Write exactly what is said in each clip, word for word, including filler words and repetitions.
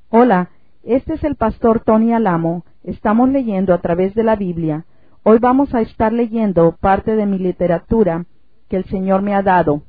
Hola, este es el pastor Tony Alamo. Estamos leyendo a través de la Biblia. Hoy vamos a estar leyendo parte de mi literatura que el Señor me ha dado.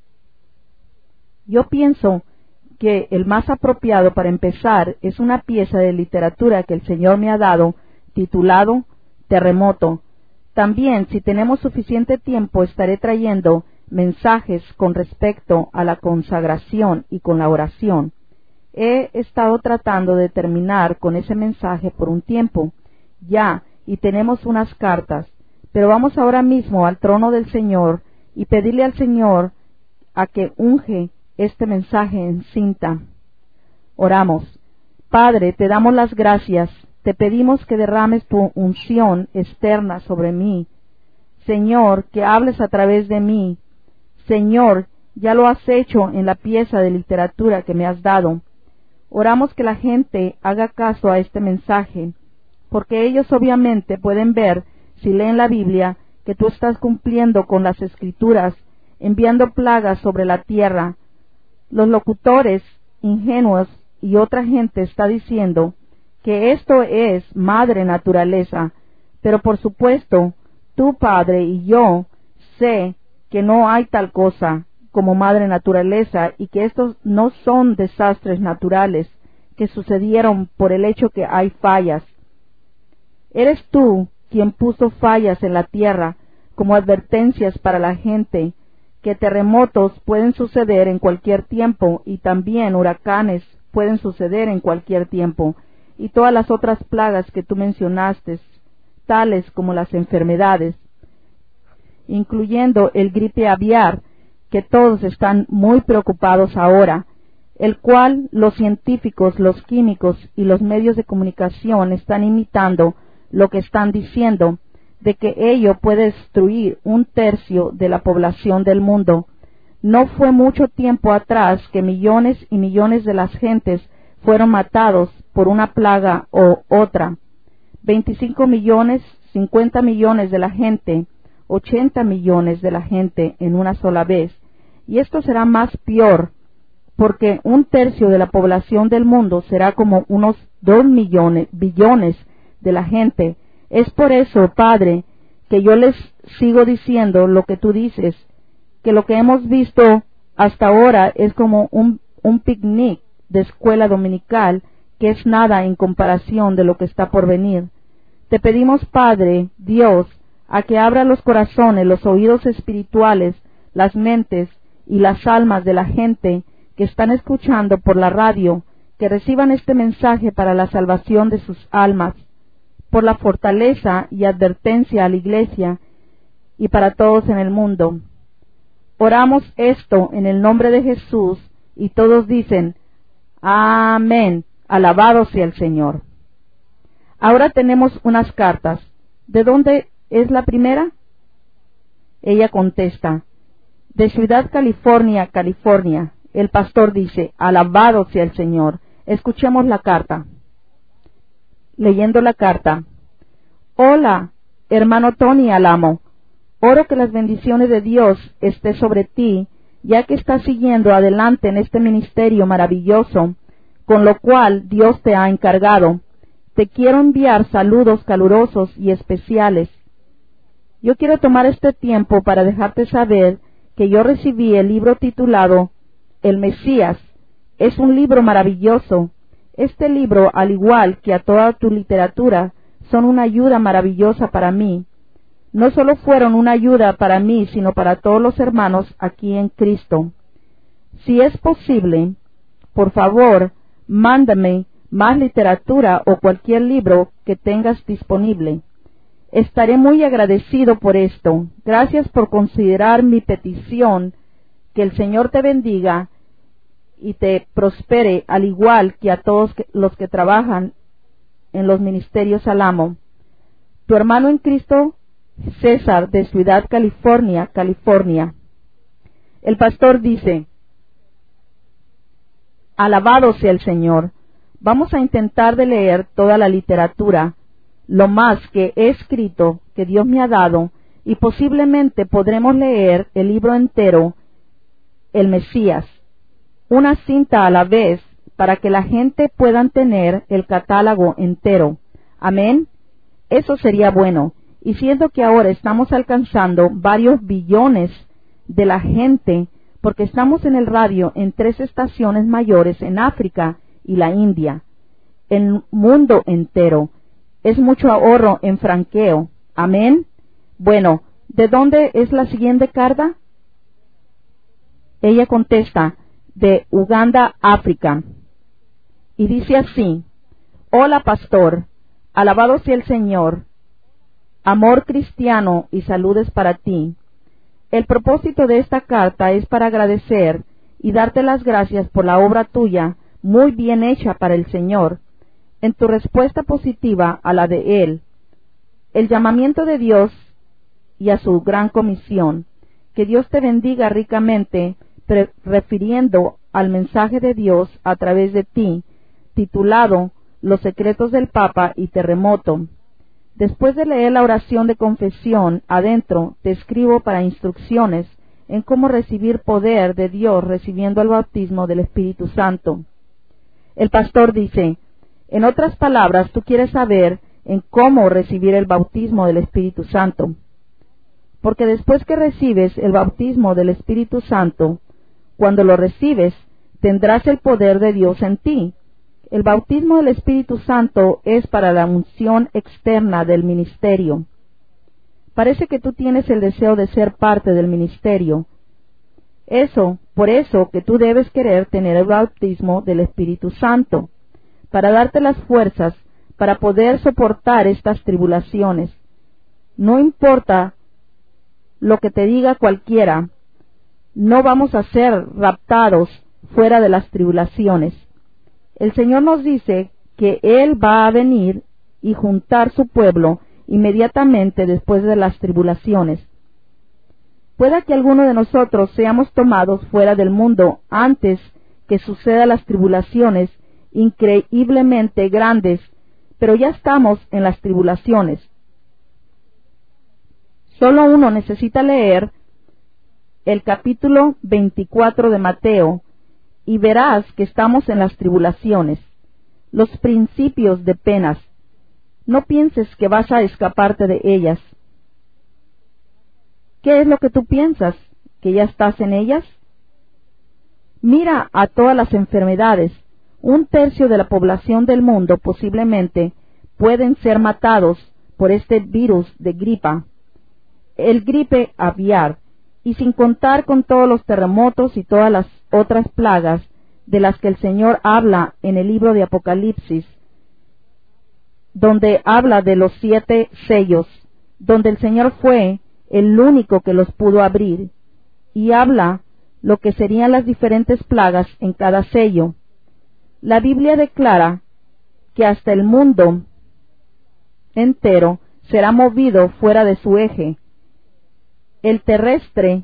Yo pienso que el más apropiado para empezar es una pieza de literatura que el Señor me ha dado, titulado Terremoto. También, si tenemos suficiente tiempo, estaré trayendo mensajes con respecto a la consagración y con la oración. He estado tratando de terminar con ese mensaje por un tiempo, ya, y tenemos unas cartas, pero vamos ahora mismo al trono del Señor y pedirle al Señor a que unge este mensaje en cinta. Oramos. Padre, te damos las gracias, te pedimos que derrames tu unción externa sobre mí. Señor, que hables a través de mí. Señor, ya lo has hecho en la pieza de literatura que me has dado. Oramos que la gente haga caso a este mensaje, porque ellos obviamente pueden ver, si leen la Biblia, que tú estás cumpliendo con las Escrituras, enviando plagas sobre la tierra. Los locutores ingenuos y otra gente está diciendo que esto es madre naturaleza, pero por supuesto, tú, Padre, y yo sé que no hay tal cosa como madre naturaleza y que estos no son desastres naturales que sucedieron por el hecho que hay fallas. Eres tú quien puso fallas en la tierra como advertencias para la gente, que terremotos pueden suceder en cualquier tiempo y también huracanes pueden suceder en cualquier tiempo, y todas las otras plagas que tú mencionaste, tales como las enfermedades, incluyendo el gripe aviar, que todos están muy preocupados ahora, el cual los científicos, los químicos y los medios de comunicación están imitando lo que están diciendo, de que ello puede destruir un tercio de la población del mundo. No fue mucho tiempo atrás que millones y millones de las gentes fueron matados por una plaga o otra. veinticinco millones, cincuenta millones de la gente, ochenta millones de la gente en una sola vez. Y esto será más peor, porque un tercio de la población del mundo será como unos dos millones, billones de la gente. Es por eso, Padre, que yo les sigo diciendo lo que tú dices, que lo que hemos visto hasta ahora es como un, un picnic de escuela dominical, que es nada en comparación de lo que está por venir. Te pedimos, Padre, Dios, a que abra los corazones, los oídos espirituales, las mentes y las almas de la gente que están escuchando por la radio, que reciban este mensaje para la salvación de sus almas, por la fortaleza y advertencia a la iglesia y para todos en el mundo. Oramos esto en el nombre de Jesús y todos dicen, amén, alabado sea el Señor. Ahora tenemos unas cartas. ¿De dónde es la primera? Ella contesta, de Ciudad California, California. El pastor dice, alabado sea el Señor. Escuchemos la carta. Leyendo la carta. Hola, hermano Tony Alamo. Oro que las bendiciones de Dios esté sobre ti, ya que estás siguiendo adelante en este ministerio maravilloso, con lo cual Dios te ha encargado. Te quiero enviar saludos calurosos y especiales. Yo quiero tomar este tiempo para dejarte saber que yo recibí el libro titulado El Mesías. Es un libro maravilloso. Este libro, al igual que a toda tu literatura, son una ayuda maravillosa para mí. No solo fueron una ayuda para mí, sino para todos los hermanos aquí en Cristo. Si es posible, por favor, mándame más literatura o cualquier libro que tengas disponible. Estaré muy agradecido por esto. Gracias por considerar mi petición. Que el Señor te bendiga y te prospere, al igual que a todos los que trabajan en los ministerios Alamo. Tu hermano en Cristo, César, de Ciudad California, California. El pastor dice, alabado sea el Señor. Vamos a intentar de leer toda la literatura, lo más que he escrito, que Dios me ha dado, y posiblemente podremos leer el libro entero, El Mesías, una cinta a la vez, para que la gente pueda tener el catálogo entero. Amén. Eso sería bueno. Y siendo que ahora estamos alcanzando varios billones de la gente, porque estamos en el radio en tres estaciones mayores en África y la India, el mundo entero. Es mucho ahorro en franqueo. Amén. Bueno, ¿de dónde es la siguiente carta? Ella contesta, de Uganda, África. Y dice así: hola pastor, alabado sea el Señor, amor cristiano y saludes para ti. El propósito de esta carta es para agradecer y darte las gracias por la obra tuya, muy bien hecha para el Señor, en tu respuesta positiva a la de Él, el llamamiento de Dios y a su gran comisión. Que Dios te bendiga ricamente, refiriendo al mensaje de Dios a través de ti, titulado Los secretos del Papa y terremoto. Después de leer la oración de confesión, adentro te escribo para instrucciones en cómo recibir poder de Dios recibiendo el bautismo del Espíritu Santo. El pastor dice, en otras palabras, tú quieres saber en cómo recibir el bautismo del Espíritu Santo. Porque después que recibes el bautismo del Espíritu Santo, cuando lo recibes, tendrás el poder de Dios en ti. El bautismo del Espíritu Santo es para la unción externa del ministerio. Parece que tú tienes el deseo de ser parte del ministerio. Eso, por eso que tú debes querer tener el bautismo del Espíritu Santo, para darte las fuerzas para poder soportar estas tribulaciones. No importa lo que te diga cualquiera, no vamos a ser raptados fuera de las tribulaciones. El Señor nos dice que Él va a venir y juntar su pueblo inmediatamente después de las tribulaciones. Pueda que alguno de nosotros seamos tomados fuera del mundo antes que sucedan las tribulaciones increíblemente grandes, pero ya estamos en las tribulaciones. Solo uno necesita leer el capítulo veinticuatro de Mateo y verás que estamos en las tribulaciones, los principios de penas. No pienses que vas a escaparte de ellas. ¿Qué es lo que tú piensas? ¿Que ya estás en ellas? Mira a todas las enfermedades. Un tercio de la población del mundo posiblemente pueden ser matados por este virus de gripa, el gripe aviar, y sin contar con todos los terremotos y todas las otras plagas de las que el Señor habla en el libro de Apocalipsis, donde habla de los siete sellos, donde el Señor fue el único que los pudo abrir, y habla lo que serían las diferentes plagas en cada sello. La Biblia declara que hasta el mundo entero será movido fuera de su eje. El terrestre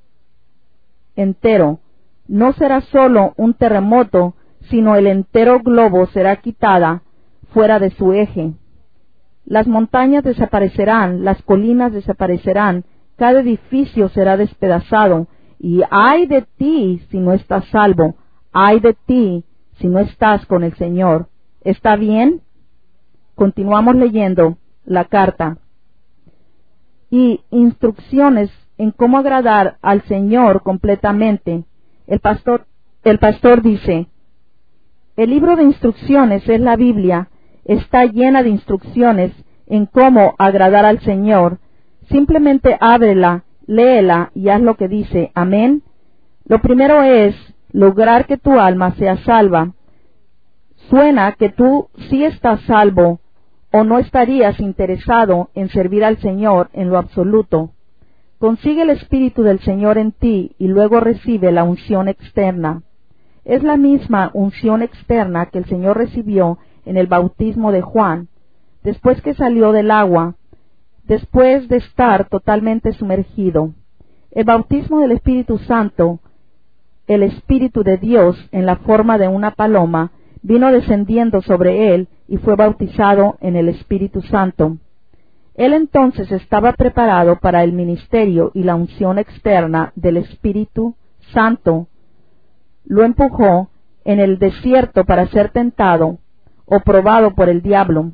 entero no será solo un terremoto, sino el entero globo será quitada fuera de su eje. Las montañas desaparecerán, las colinas desaparecerán, cada edificio será despedazado, y ay de ti si no estás salvo, ay de ti si no estás con el Señor. ¿Está bien? Continuamos leyendo la carta. Y instrucciones en cómo agradar al Señor completamente. El pastor, el pastor dice, el libro de instrucciones es la Biblia, está llena de instrucciones en cómo agradar al Señor. Simplemente ábrela, léela y haz lo que dice. Amén. Lo primero es lograr que tu alma sea salva. Suena que tú sí estás salvo, o no estarías interesado en servir al Señor en lo absoluto. Consigue el Espíritu del Señor en ti y luego recibe la unción externa. Es la misma unción externa que el Señor recibió en el bautismo de Juan, después que salió del agua, después de estar totalmente sumergido. El bautismo del Espíritu Santo, el Espíritu de Dios en la forma de una paloma, vino descendiendo sobre él y fue bautizado en el Espíritu Santo. Él entonces estaba preparado para el ministerio y la unción externa del Espíritu Santo. Lo empujó en el desierto para ser tentado o probado por el diablo.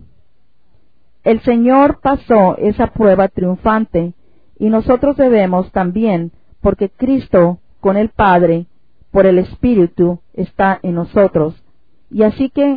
El Señor pasó esa prueba triunfante, y nosotros debemos también, porque Cristo con el Padre, por el Espíritu, está en nosotros. Y así que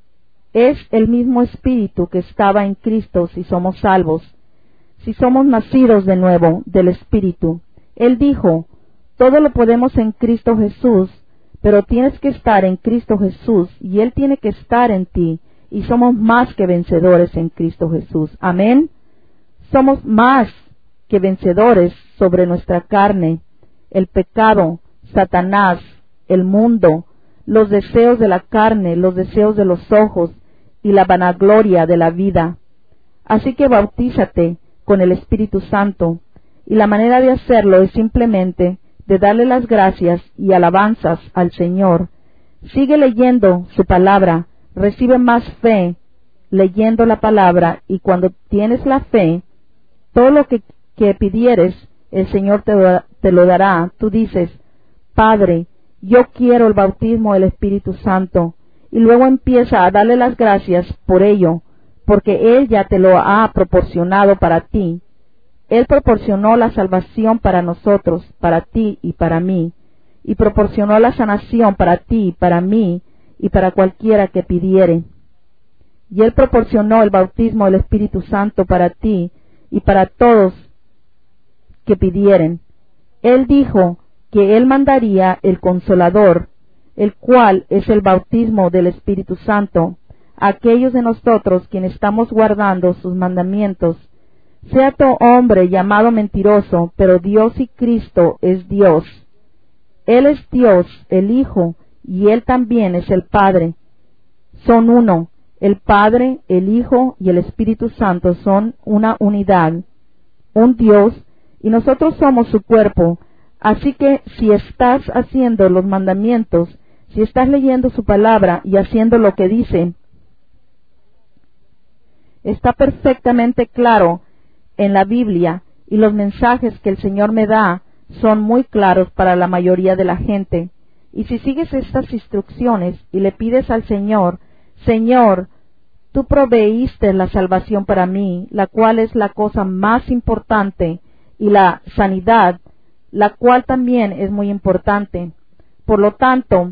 es el mismo Espíritu que estaba en Cristo si somos salvos, si somos nacidos de nuevo del Espíritu. Él dijo, todo lo podemos en Cristo Jesús, pero tienes que estar en Cristo Jesús, y Él tiene que estar en ti, y somos más que vencedores en Cristo Jesús. Amén. Somos más que vencedores sobre nuestra carne, el pecado, Satanás, el mundo, los deseos de la carne, los deseos de los ojos y la vanagloria de la vida. Así que bautízate con el Espíritu Santo, y la manera de hacerlo es simplemente de darle las gracias y alabanzas al Señor. Sigue leyendo su palabra, recibe más fe leyendo la palabra, y cuando tienes la fe, todo lo que, que pidieres, el Señor te, te lo dará. Tú dices, Padre, yo quiero el bautismo del Espíritu Santo, y luego empieza a darle las gracias por ello, porque Él ya te lo ha proporcionado para ti. Él proporcionó la salvación para nosotros, para ti y para mí, y proporcionó la sanación para ti, para mí, y para cualquiera que pidiere. Y Él proporcionó el bautismo del Espíritu Santo para ti y para todos que pidieren. Él dijo que Él mandaría el Consolador, el cual es el bautismo del Espíritu Santo, a aquellos de nosotros quienes estamos guardando sus mandamientos. Sea todo hombre llamado mentiroso, pero Dios y Cristo es Dios. Él es Dios, el Hijo, y Él también es el Padre. Son uno. El Padre, el Hijo y el Espíritu Santo son una unidad, un Dios, y nosotros somos su cuerpo. Así que si estás haciendo los mandamientos, si estás leyendo su palabra y haciendo lo que dice, está perfectamente claro en la Biblia, y los mensajes que el Señor me da son muy claros para la mayoría de la gente. Y si sigues estas instrucciones y le pides al Señor, Señor, tú proveíste la salvación para mí, la cual es la cosa más importante, y la sanidad, la cual también es muy importante. Por lo tanto,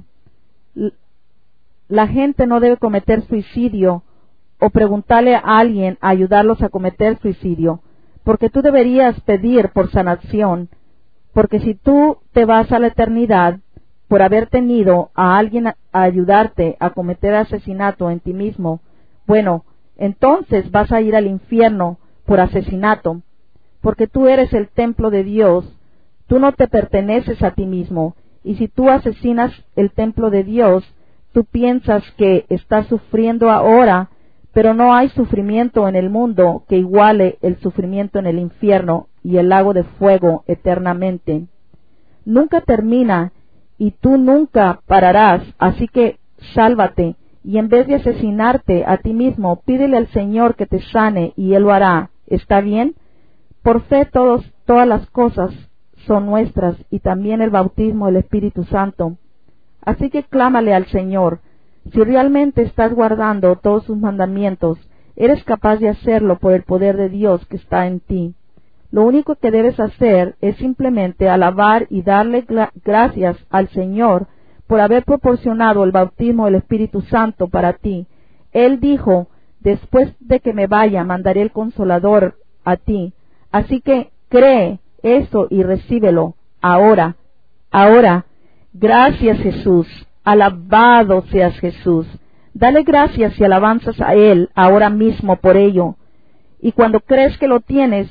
la gente no debe cometer suicidio o preguntarle a alguien a ayudarlos a cometer suicidio, porque tú deberías pedir por sanación, porque si tú te vas a la eternidad por haber tenido a alguien a ayudarte a cometer asesinato en ti mismo, bueno, entonces vas a ir al infierno por asesinato, porque tú eres el templo de Dios, tú no te perteneces a ti mismo, y si tú asesinas el templo de Dios, tú piensas que estás sufriendo ahora, pero no hay sufrimiento en el mundo que iguale el sufrimiento en el infierno y el lago de fuego eternamente. Nunca termina y tú nunca pararás, así que sálvate, y en vez de asesinarte a ti mismo, pídele al Señor que te sane y Él lo hará. ¿Está bien? Por fe todos, todas las cosas son nuestras, y también el bautismo del Espíritu Santo. Así que clámale al Señor. Si realmente estás guardando todos sus mandamientos, eres capaz de hacerlo por el poder de Dios que está en ti. Lo único que debes hacer es simplemente alabar y darle gracias al Señor por haber proporcionado el bautismo del Espíritu Santo para ti. Él dijo, después de que me vaya, mandaré el Consolador a ti. Así que cree eso y recíbelo ahora. Ahora, gracias Jesús. Alabado seas Jesús. Dale gracias y alabanzas a Él ahora mismo por ello. Y cuando crees que lo tienes,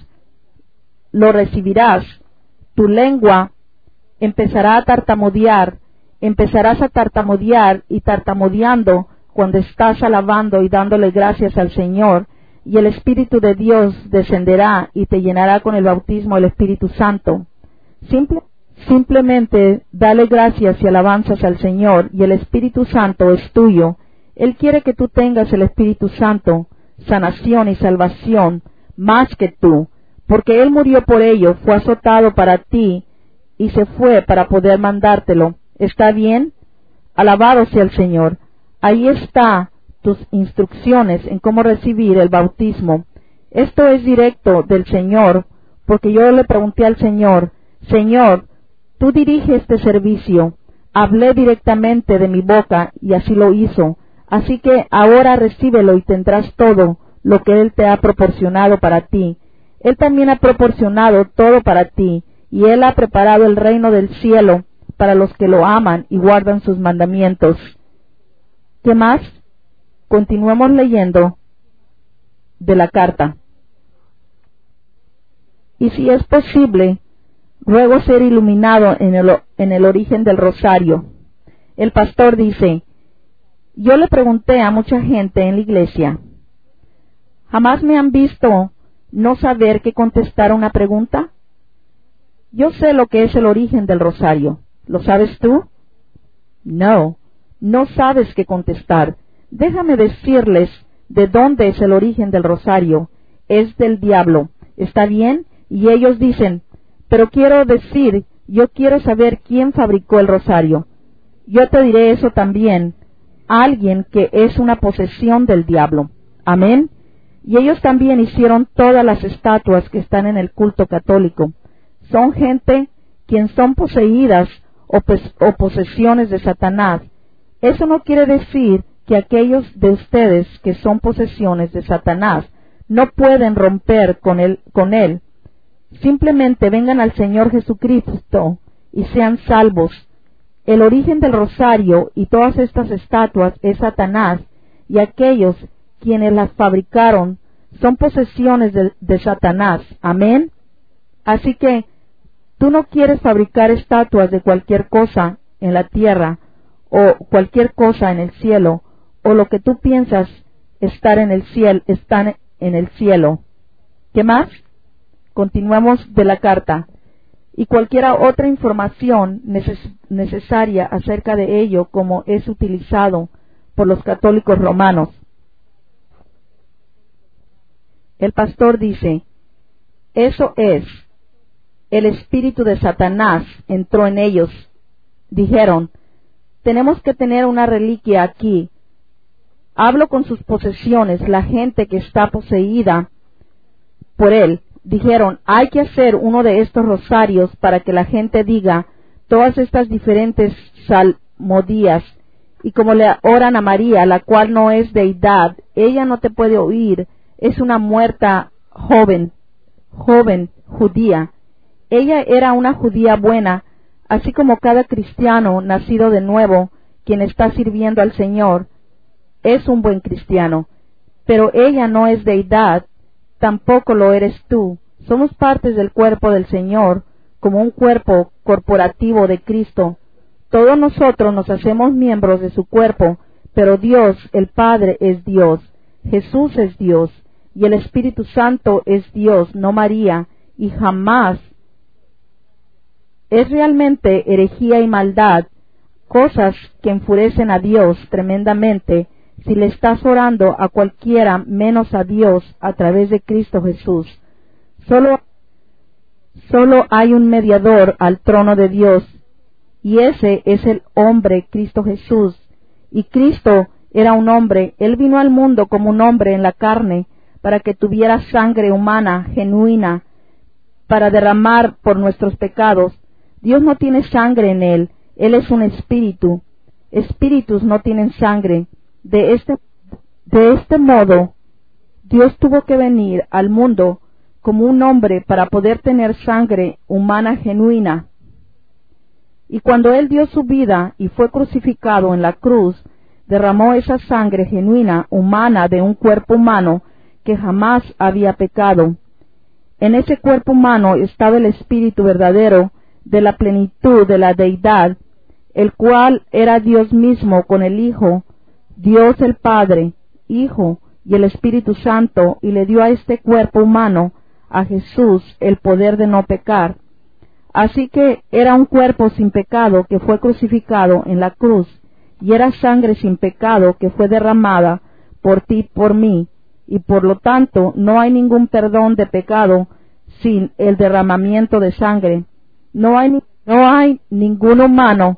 lo recibirás. Tu lengua empezará a tartamudear. Empezarás a tartamudear y tartamudeando cuando estás alabando y dándole gracias al Señor. Y el Espíritu de Dios descenderá y te llenará con el bautismo del Espíritu Santo. Simple Simplemente dale gracias y alabanzas al Señor, y el Espíritu Santo es tuyo. Él quiere que tú tengas el Espíritu Santo, sanación y salvación, más que tú, porque Él murió por ello, fue azotado para ti, y se fue para poder mandártelo. ¿Está bien? Alabado sea el Señor. Ahí está tus instrucciones en cómo recibir el bautismo. Esto es directo del Señor, porque yo le pregunté al Señor, Señor, tú diriges este servicio. Hablé directamente de mi boca y así lo hizo. Así que ahora recíbelo y tendrás todo lo que Él te ha proporcionado para ti. Él también ha proporcionado todo para ti, y Él ha preparado el reino del cielo para los que lo aman y guardan sus mandamientos. ¿Qué más? Continuemos leyendo de la carta. Y si es posible, ruego ser iluminado en el, en el origen del rosario. El pastor dice, yo le pregunté a mucha gente en la iglesia, ¿jamás me han visto no saber qué contestar a una pregunta? Yo sé lo que es el origen del rosario. ¿Lo sabes tú? No, no sabes qué contestar. Déjame decirles de dónde es el origen del rosario. Es del diablo. ¿Está bien? Y ellos dicen, pero quiero decir, yo quiero saber quién fabricó el rosario. Yo te diré eso también. Alguien que es una posesión del diablo. Amén. Y ellos también hicieron todas las estatuas que están en el culto católico. Son gente quien son poseídas o, pos- o posesiones de Satanás. Eso no quiere decir que aquellos de ustedes que son posesiones de Satanás no pueden romper con él, con él. Simplemente vengan al Señor Jesucristo y sean salvos. El origen del rosario y todas estas estatuas es Satanás, y aquellos quienes las fabricaron son posesiones de, de Satanás. Amén. Así que tú no quieres fabricar estatuas de cualquier cosa en la tierra o cualquier cosa en el cielo, o lo que tú piensas estar en el cielo, están en el cielo. ¿Qué más? Continuamos de la carta. Y cualquier otra información neces- necesaria acerca de ello, como es utilizado por los católicos romanos. El pastor dice, eso es, el espíritu de Satanás entró en ellos. Dijeron, tenemos que tener una reliquia aquí. Hablo con sus posesiones, la gente que está poseída por él. Dijeron, hay que hacer uno de estos rosarios para que la gente diga todas estas diferentes salmodías. Y como le oran a María, la cual no es deidad, ella no te puede oír, es una muerta joven, joven judía. Ella era una judía buena, así como cada cristiano nacido de nuevo, quien está sirviendo al Señor, es un buen cristiano. Pero ella no es deidad, tampoco lo eres tú. Somos partes del cuerpo del Señor, como un cuerpo corporativo de Cristo. Todos nosotros nos hacemos miembros de su cuerpo, pero Dios, el Padre, es Dios, Jesús es Dios, y el Espíritu Santo es Dios, no María, y jamás. Es realmente herejía y maldad, cosas que enfurecen a Dios tremendamente, si le estás orando a cualquiera menos a Dios a través de Cristo Jesús. Solo, solo hay un mediador al trono de Dios, y ese es el hombre Cristo Jesús. Y Cristo era un hombre, Él vino al mundo como un hombre en la carne, para que tuviera sangre humana, genuina, para derramar por nuestros pecados. Dios no tiene sangre en Él, Él es un espíritu. Espíritus no tienen sangre. De este, de este modo, Dios tuvo que venir al mundo como un hombre para poder tener sangre humana genuina. Y cuando Él dio su vida y fue crucificado en la cruz, derramó esa sangre genuina, humana, de un cuerpo humano que jamás había pecado. En ese cuerpo humano estaba el espíritu verdadero de la plenitud de la deidad, el cual era Dios mismo con el Hijo, Dios el Padre, Hijo y el Espíritu Santo, y le dio a este cuerpo humano, a Jesús, el poder de no pecar. Así que era un cuerpo sin pecado que fue crucificado en la cruz, y era sangre sin pecado que fue derramada por ti y por mí, y por lo tanto no hay ningún perdón de pecado sin el derramamiento de sangre. No hay, no hay ningún humano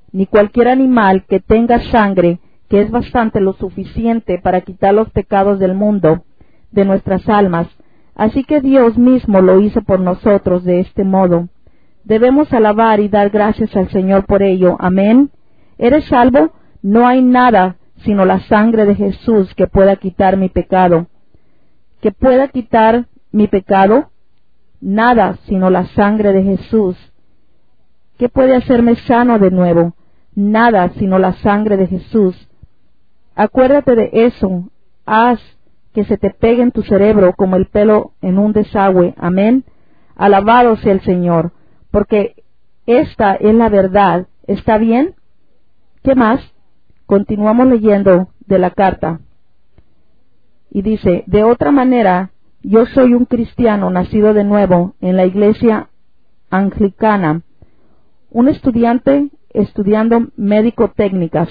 ni cualquier animal que tenga sangre, que es bastante lo suficiente para quitar los pecados del mundo, de nuestras almas. Así que Dios mismo lo hizo por nosotros de este modo. Debemos alabar y dar gracias al Señor por ello. Amén. ¿Eres salvo? No hay nada sino la sangre de Jesús que pueda quitar mi pecado. ¿Que pueda quitar mi pecado? Nada sino la sangre de Jesús. ¿Qué puede hacerme sano de nuevo? Nada sino la sangre de Jesús. Acuérdate de eso. Haz que se te pegue en tu cerebro como el pelo en un desagüe. Amén. Alabado sea el Señor, porque esta es la verdad. ¿Está bien? ¿Qué más? Continuamos leyendo de la carta. Y dice, de otra manera, yo soy un cristiano nacido de nuevo en la iglesia anglicana, un estudiante estudiando médico-técnicas.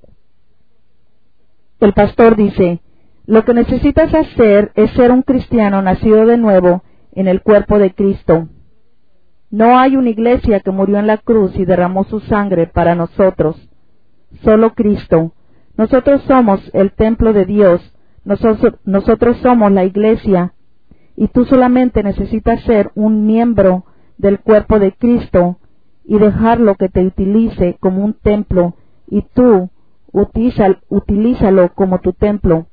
El pastor dice, lo que necesitas hacer es ser un cristiano nacido de nuevo en el cuerpo de Cristo. No hay una iglesia que murió en la cruz y derramó su sangre para nosotros. Solo Cristo. Nosotros somos el templo de Dios. Nosotros, nosotros somos la iglesia. Y tú solamente necesitas ser un miembro del cuerpo de Cristo y dejarlo que te utilice como un templo. Y tú utiliza, utilízalo como tu templo.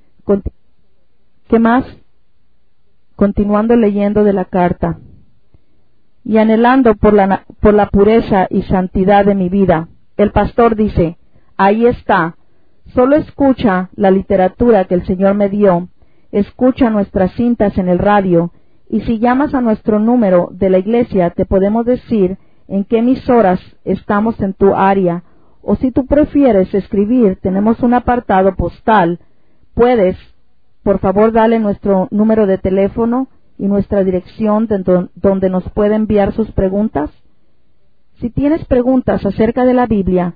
¿Qué más? Continuando leyendo de la carta. Y anhelando por la, por la pureza y santidad de mi vida. El pastor dice, ahí está, solo escucha la literatura que el Señor me dio, escucha nuestras cintas en el radio, y si llamas a nuestro número de la iglesia te podemos decir en qué emisoras estamos en tu área, o si tú prefieres escribir, tenemos un apartado postal. Puedes, por favor, darle nuestro número de teléfono y nuestra dirección de donde nos puede enviar sus preguntas. Si tienes preguntas acerca de la Biblia,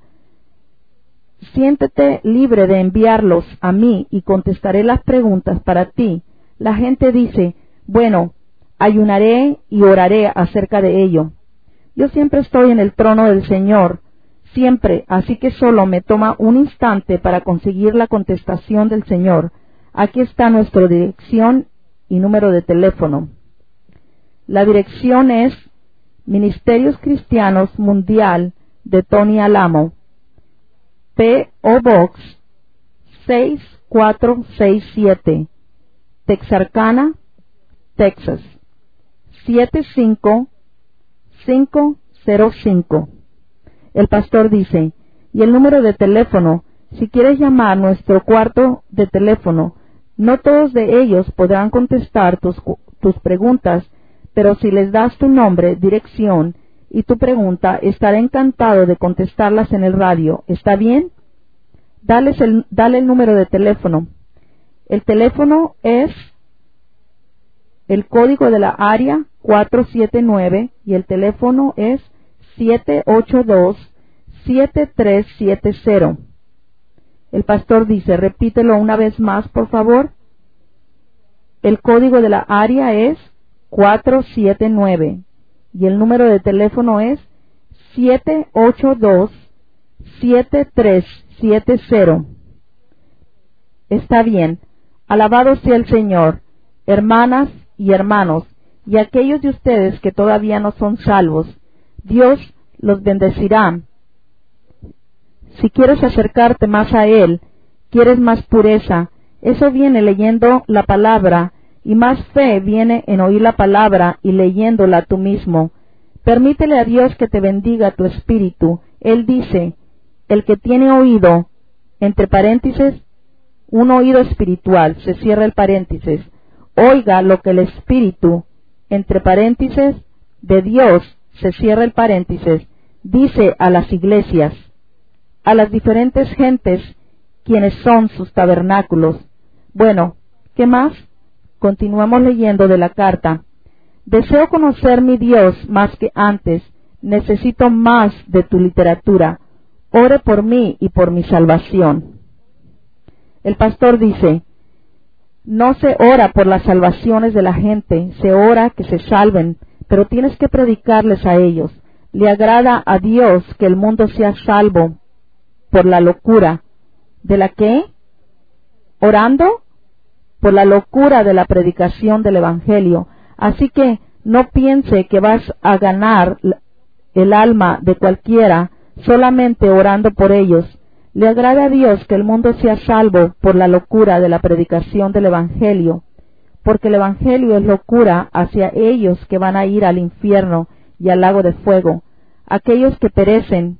siéntete libre de enviarlos a mí y contestaré las preguntas para ti. La gente dice, bueno, ayunaré y oraré acerca de ello. Yo siempre estoy en el trono del Señor, siempre, así que solo me toma un instante para conseguir la contestación del Señor. Aquí está nuestra dirección y número de teléfono. La dirección es Ministerios Cristianos Mundial de Tony Alamo, P O Box seis cuatro seis siete, Texarkana, Texas siete cinco cinco cero cinco. El pastor dice, y el número de teléfono, si quieres llamar nuestro cuarto de teléfono, no todos de ellos podrán contestar tus, tus preguntas, pero si les das tu nombre, dirección y tu pregunta, estaré encantado de contestarlas en el radio. ¿Está bien? Dales el, dale el número de teléfono. El teléfono es el código de la área cuatro siete nueve y el teléfono es siete ocho dos, siete tres siete cero. El pastor dice, repítelo una vez más, por favor. El código de la área es cuatro siete nueve y el número de teléfono es siete ocho dos, siete tres siete cero. Está bien. Alabado sea el Señor, hermanas y hermanos, y aquellos de ustedes que todavía no son salvos. Dios los bendecirá. Si quieres acercarte más a Él, quieres más pureza, eso viene leyendo la palabra, y más fe viene en oír la palabra y leyéndola tú mismo. Permítele a Dios que te bendiga tu espíritu. Él dice, el que tiene oído, entre paréntesis, un oído espiritual, se cierra el paréntesis, oiga lo que el Espíritu, entre paréntesis, de Dios, se cierra el paréntesis, dice a las iglesias, a las diferentes gentes, quienes son sus tabernáculos. Bueno, ¿qué más? Continuamos leyendo de la carta. Deseo conocer mi Dios más que antes, necesito más de tu literatura. Ore por mí y por mi salvación. El pastor dice, no se ora por las salvaciones de la gente, se ora que se salven, pero tienes que predicarles a ellos. ¿Le agrada a Dios que el mundo sea salvo por la locura? ¿De la qué? ¿Orando? Por la locura de la predicación del Evangelio. Así que no piense que vas a ganar el alma de cualquiera solamente orando por ellos. Le agrada a Dios que el mundo sea salvo por la locura de la predicación del Evangelio, porque el Evangelio es locura hacia ellos que van a ir al infierno y al lago de fuego, aquellos que perecen.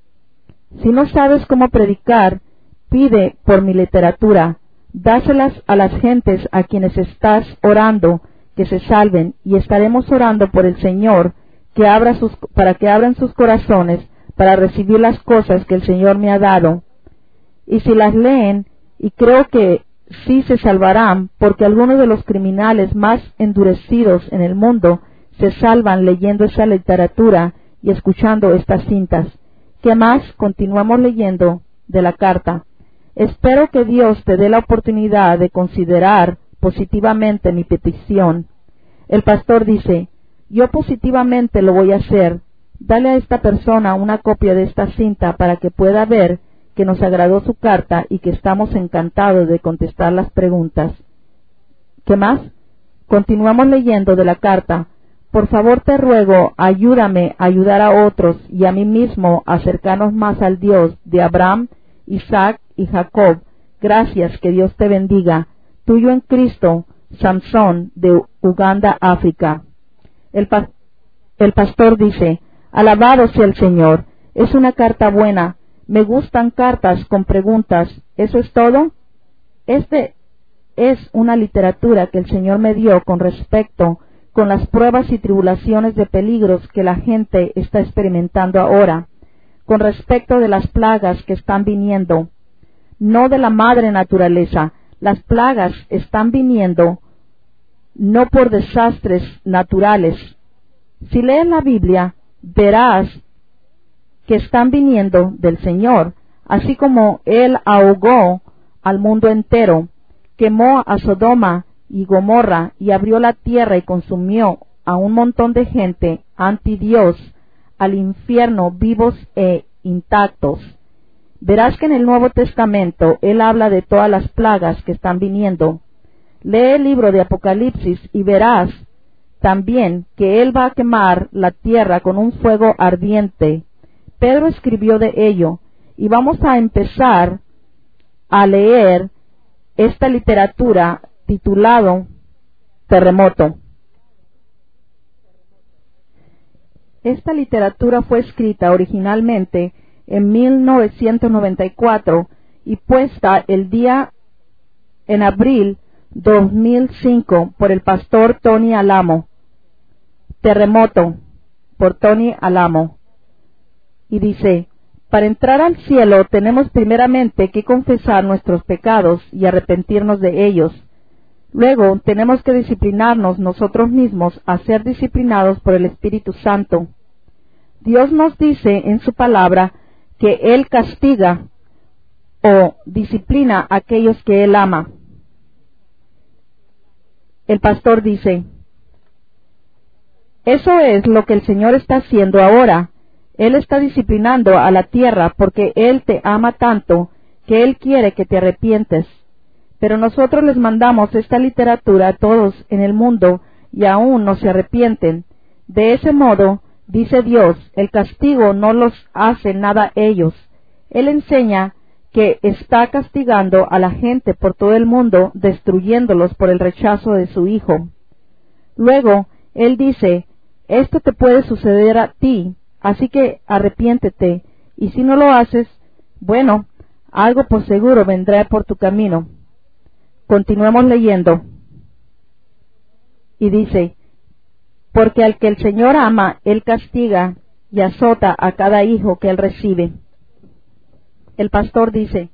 Si no sabes cómo predicar, pide por mi literatura, dáselas a las gentes a quienes estás orando, que se salven, y estaremos orando por el Señor que abra sus, para que abran sus corazones para recibir las cosas que el Señor me ha dado. Y si las leen, y creo que sí se salvarán, porque algunos de los criminales más endurecidos en el mundo se salvan leyendo esa literatura y escuchando estas cintas. ¿Qué más? Continuamos leyendo de la carta. Espero que Dios te dé la oportunidad de considerar positivamente mi petición. El pastor dice, yo positivamente lo voy a hacer. Dale a esta persona una copia de esta cinta para que pueda ver que nos agradó su carta y que estamos encantados de contestar las preguntas. ¿Qué más? Continuamos leyendo de la carta. Por favor te ruego, ayúdame a ayudar a otros y a mí mismo a acercarnos más al Dios de Abraham, Isaac y Jacob. Gracias, que Dios te bendiga. Tuyo en Cristo, Samson, de Uganda, África. El, pa el pastor dice, alabado sea el Señor. Es una carta buena. Me gustan cartas con preguntas. ¿Eso es todo? Este es una literatura que el Señor me dio con respecto con las pruebas y tribulaciones de peligros que la gente está experimentando ahora, con respecto de las plagas que están viniendo, no de la madre naturaleza. Las plagas están viniendo no por desastres naturales. Si lees la Biblia, verás que están viniendo del Señor, así como Él ahogó al mundo entero, quemó a Sodoma y Gomorra y abrió la tierra y consumió a un montón de gente anti Dios al infierno, vivos e intactos. Verás que en el Nuevo Testamento Él habla de todas las plagas que están viniendo. Lee el libro de Apocalipsis y verás también que Él va a quemar la tierra con un fuego ardiente. Pedro escribió de ello, y vamos a empezar a leer esta literatura titulado Terremoto. Esta literatura fue escrita originalmente en mil novecientos noventa y cuatro y puesta el día en abril dos mil cinco por el pastor Tony Alamo. Terremoto, por Tony Alamo. Y dice, para entrar al cielo tenemos primeramente que confesar nuestros pecados y arrepentirnos de ellos. Luego tenemos que disciplinarnos nosotros mismos a ser disciplinados por el Espíritu Santo. Dios nos dice en su palabra que Él castiga o disciplina a aquellos que Él ama. El pastor dice, eso es lo que el Señor está haciendo ahora. Él está disciplinando a la tierra porque Él te ama tanto que Él quiere que te arrepientes. Pero nosotros les mandamos esta literatura a todos en el mundo y aún no se arrepienten. De ese modo, dice Dios, el castigo no los hace nada ellos. Él enseña que está castigando a la gente por todo el mundo, destruyéndolos por el rechazo de su Hijo. Luego, Él dice, esto te puede suceder a ti, así que arrepiéntete, y si no lo haces, bueno, algo por seguro vendrá por tu camino. Continuemos leyendo. Y dice, porque al que el Señor ama, Él castiga y azota a cada hijo que Él recibe. El pastor dice,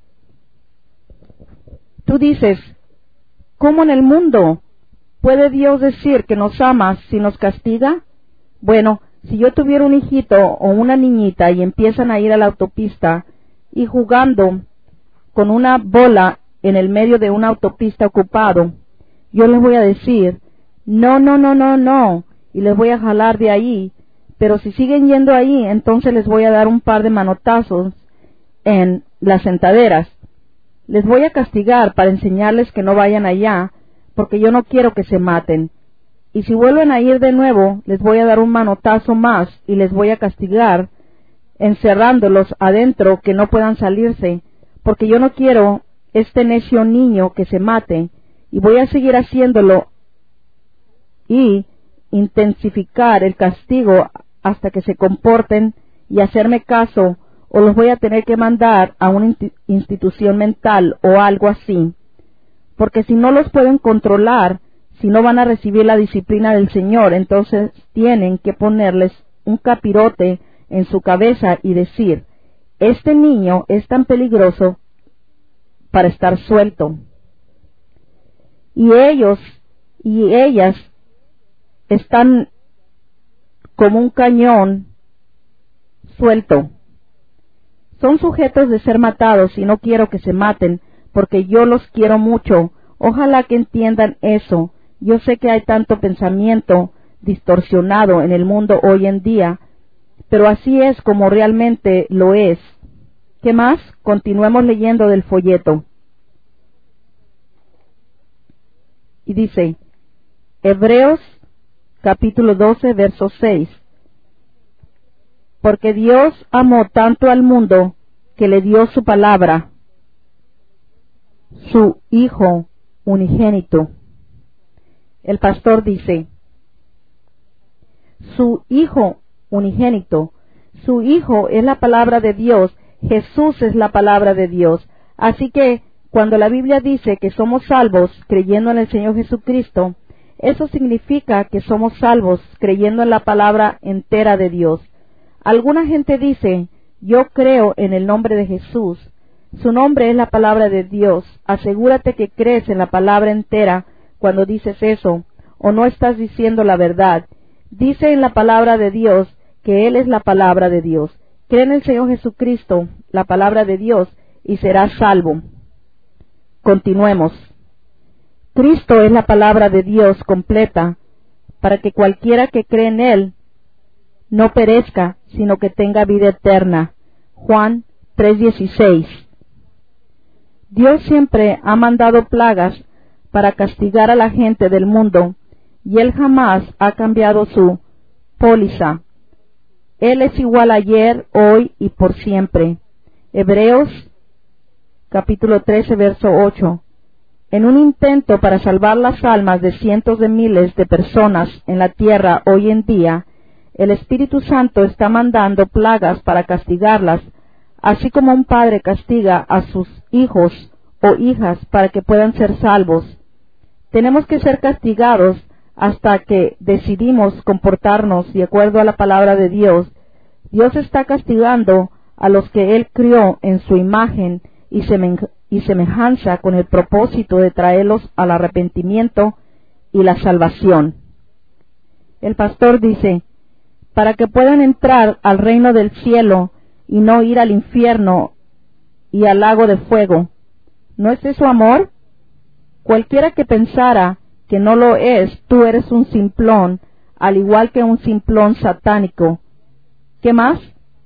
tú dices, ¿cómo en el mundo puede Dios decir que nos ama si nos castiga? Bueno, si yo tuviera un hijito o una niñita y empiezan a ir a la autopista y jugando con una bola en el medio de una autopista ocupado, yo les voy a decir, no, no, no, no, no, y les voy a jalar de ahí, Pero si siguen yendo ahí, entonces les voy a dar un par de manotazos en las sentaderas. Les voy a castigar para enseñarles que no vayan allá, porque yo no quiero que se maten. Y si vuelven a ir de nuevo, les voy a dar un manotazo más y les voy a castigar, encerrándolos adentro que no puedan salirse, porque yo no quiero este necio niño que se mate, y voy a seguir haciéndolo y intensificar el castigo hasta que se comporten y hacerme caso, o los voy a tener que mandar a una institución mental o algo así, porque si no los pueden controlar, si no van a recibir la disciplina del Señor, entonces tienen que ponerles un capirote en su cabeza y decir, este niño es tan peligroso para estar suelto. Y ellos y ellas están como un cañón suelto. Son sujetos de ser matados y no quiero que se maten, porque yo los quiero mucho. Ojalá que entiendan eso. Yo sé que hay tanto pensamiento distorsionado en el mundo hoy en día, pero así es como realmente lo es. ¿Qué más? Continuemos leyendo del folleto. Y dice, Hebreos capítulo doce, verso seis. Porque Dios amó tanto al mundo que le dio su palabra, su Hijo unigénito. El pastor dice, su Hijo unigénito. Su Hijo es la palabra de Dios, Jesús es la palabra de Dios. Así que cuando la Biblia dice que somos salvos creyendo en el Señor Jesucristo, eso significa que somos salvos creyendo en la palabra entera de Dios. Alguna gente dice, yo creo en el nombre de Jesús. Su nombre es la palabra de Dios. Asegúrate que crees en la palabra entera cuando dices eso, o no estás diciendo la verdad. Dice en la palabra de Dios que Él es la palabra de Dios. Cree en el Señor Jesucristo, la palabra de Dios, y serás salvo. Continuemos. Cristo es la palabra de Dios completa, para que cualquiera que cree en Él no perezca, sino que tenga vida eterna. Juan tres dieciséis. Dios siempre ha mandado plagas para castigar a la gente del mundo, y Él jamás ha cambiado su póliza. Él es igual ayer, hoy y por siempre. Hebreos capítulo trece, verso ocho. En un intento para salvar las almas de cientos de miles de personas en la tierra hoy en día, el Espíritu Santo está mandando plagas para castigarlas, así como un padre castiga a sus hijos o hijas para que puedan ser salvos. Tenemos que ser castigados hasta que decidimos comportarnos de acuerdo a la palabra de Dios. Dios está castigando a los que Él crió en su imagen y, seme- y semejanza con el propósito de traerlos al arrepentimiento y la salvación. El pastor dice, para que puedan entrar al reino del cielo y no ir al infierno y al lago de fuego. ¿No es eso amor? Cualquiera que pensara que no lo es, tú eres un simplón, al igual que un simplón satánico. ¿Qué más?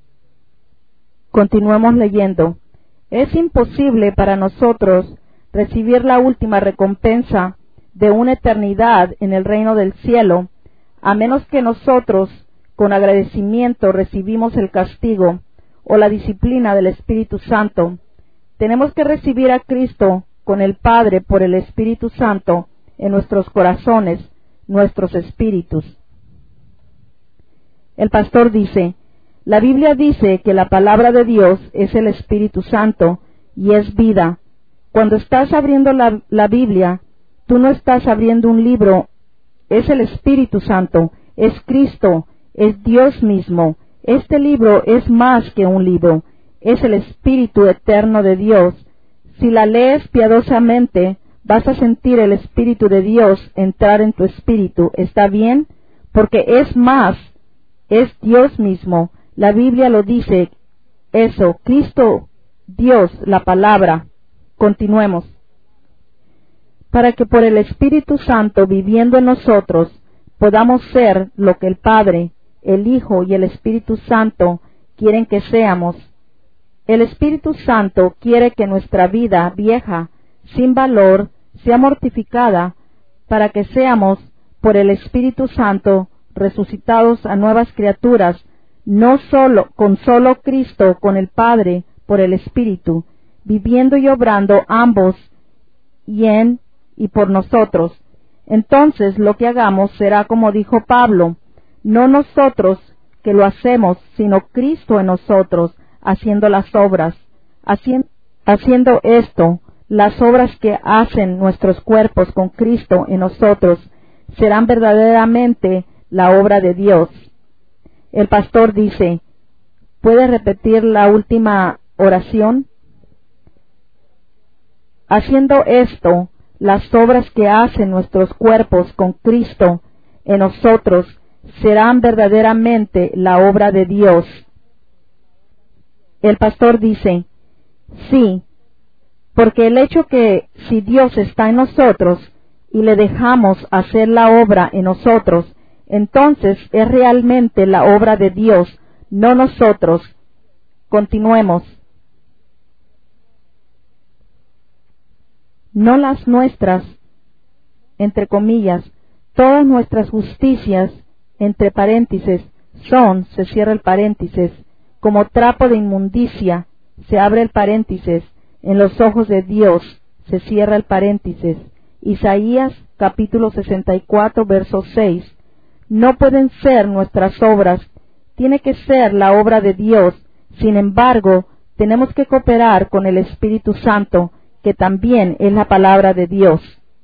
Continuemos leyendo. Es imposible para nosotros recibir la última recompensa de una eternidad en el reino del cielo, a menos que nosotros, con agradecimiento, recibimos el castigo o la disciplina del Espíritu Santo. Tenemos que recibir a Cristo con el Padre por el Espíritu Santo en nuestros corazones, nuestros espíritus. El pastor dice, la Biblia dice que la palabra de Dios es el Espíritu Santo y es vida. Cuando estás abriendo la, la Biblia, tú no estás abriendo un libro, es el Espíritu Santo, es Cristo, es Dios mismo. Este libro es más que un libro, es el Espíritu eterno de Dios. Si la lees piadosamente, vas a sentir el Espíritu de Dios entrar en tu espíritu. ¿Está bien? Porque es más, es Dios mismo. La Biblia lo dice, eso, Cristo, Dios, la palabra. Continuemos. Para que por el Espíritu Santo viviendo en nosotros, podamos ser lo que el Padre el Hijo y el Espíritu Santo quieren que seamos. El Espíritu Santo quiere que nuestra vida vieja, sin valor, sea mortificada, para que seamos, por el Espíritu Santo, resucitados a nuevas criaturas, no solo con solo Cristo, con el Padre, por el Espíritu, viviendo y obrando ambos, y en y por nosotros. Entonces lo que hagamos será como dijo Pablo, no nosotros que lo hacemos, sino Cristo en nosotros, haciendo las obras. Haciendo, haciendo esto, las obras que hacen nuestros cuerpos con Cristo en nosotros, serán verdaderamente la obra de Dios. El pastor dice, ¿puede repetir la última oración? Haciendo esto, las obras que hacen nuestros cuerpos con Cristo en nosotros serán verdaderamente la obra de Dios. El pastor dice, sí, porque el hecho que si Dios está en nosotros y le dejamos hacer la obra en nosotros, entonces es realmente la obra de Dios, no nosotros. Continuemos. No las nuestras, entre comillas, todas nuestras justicias, entre paréntesis, son, se cierra el paréntesis, como trapo de inmundicia, se abre el paréntesis, en los ojos de Dios, se cierra el paréntesis. Isaías capítulo sesenta y cuatro, verso seis. No pueden ser nuestras obras, tiene que ser la obra de Dios. Sin embargo, tenemos que cooperar con el Espíritu Santo, que también es la palabra de Dios.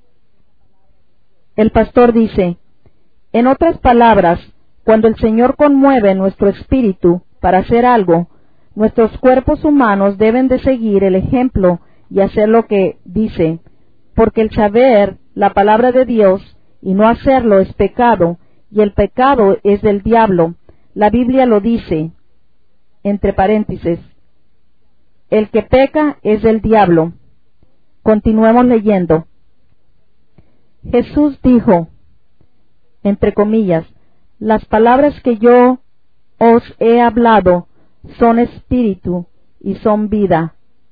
El pastor dice, en otras palabras, cuando el Señor conmueve nuestro espíritu para hacer algo, nuestros cuerpos humanos deben de seguir el ejemplo y hacer lo que dice, porque el saber la palabra de Dios y no hacerlo es pecado, y el pecado es del diablo. La Biblia lo dice, entre paréntesis, el que peca es del diablo. Continuemos leyendo. Jesús dijo, entre comillas, las palabras que yo os he hablado son espíritu y son vida.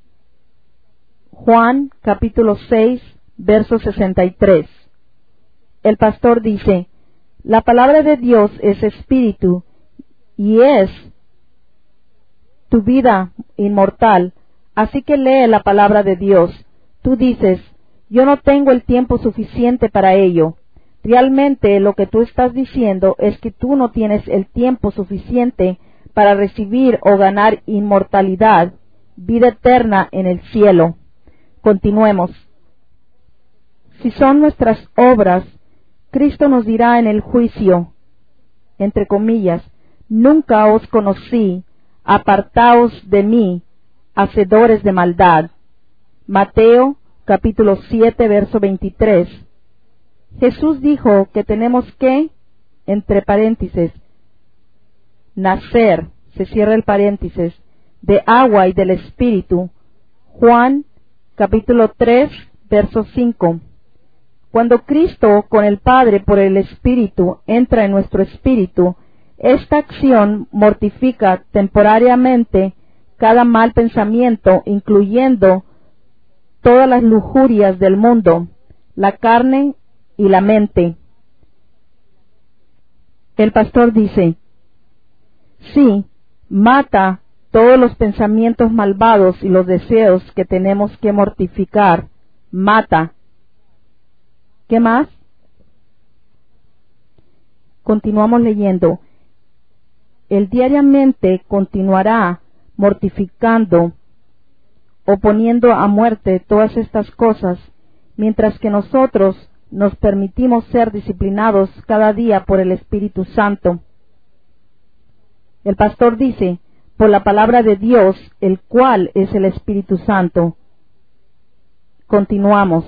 Juan capítulo seis, verso sesenta y tres. El pastor dice, la palabra de Dios es espíritu y es tu vida inmortal, así que lee la palabra de Dios. Tú dices, yo no tengo el tiempo suficiente para ello. Realmente lo que tú estás diciendo es que tú no tienes el tiempo suficiente para recibir o ganar inmortalidad, vida eterna en el cielo. Continuemos. Si son nuestras obras, Cristo nos dirá en el juicio, entre comillas, nunca os conocí, apartaos de mí, hacedores de maldad. Mateo capítulo siete, verso veintitrés. Jesús dijo que tenemos que, entre paréntesis, nacer, se cierra el paréntesis, de agua y del Espíritu. Juan capítulo tres, verso cinco. Cuando Cristo con el Padre por el Espíritu entra en nuestro espíritu, esta acción mortifica temporariamente cada mal pensamiento, incluyendo todas las lujurias del mundo, la carne y la mente. El pastor dice, sí, mata todos los pensamientos malvados y los deseos que tenemos que mortificar. Mata. ¿Qué más? Continuamos leyendo. Él diariamente continuará mortificando o poniendo a muerte todas estas cosas, mientras que nosotros nos permitimos ser disciplinados cada día por el Espíritu Santo. El pastor dice, por la palabra de Dios, el cual es el Espíritu Santo. Continuamos.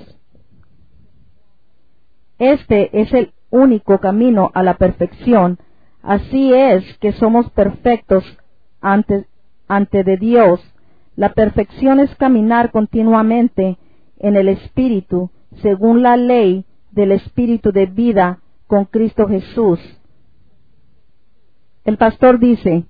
Este es el único camino a la perfección. Así es que somos perfectos ante, ante de Dios. La perfección es caminar continuamente en el Espíritu, según la ley del Espíritu de vida con Cristo Jesús. El pastor dice,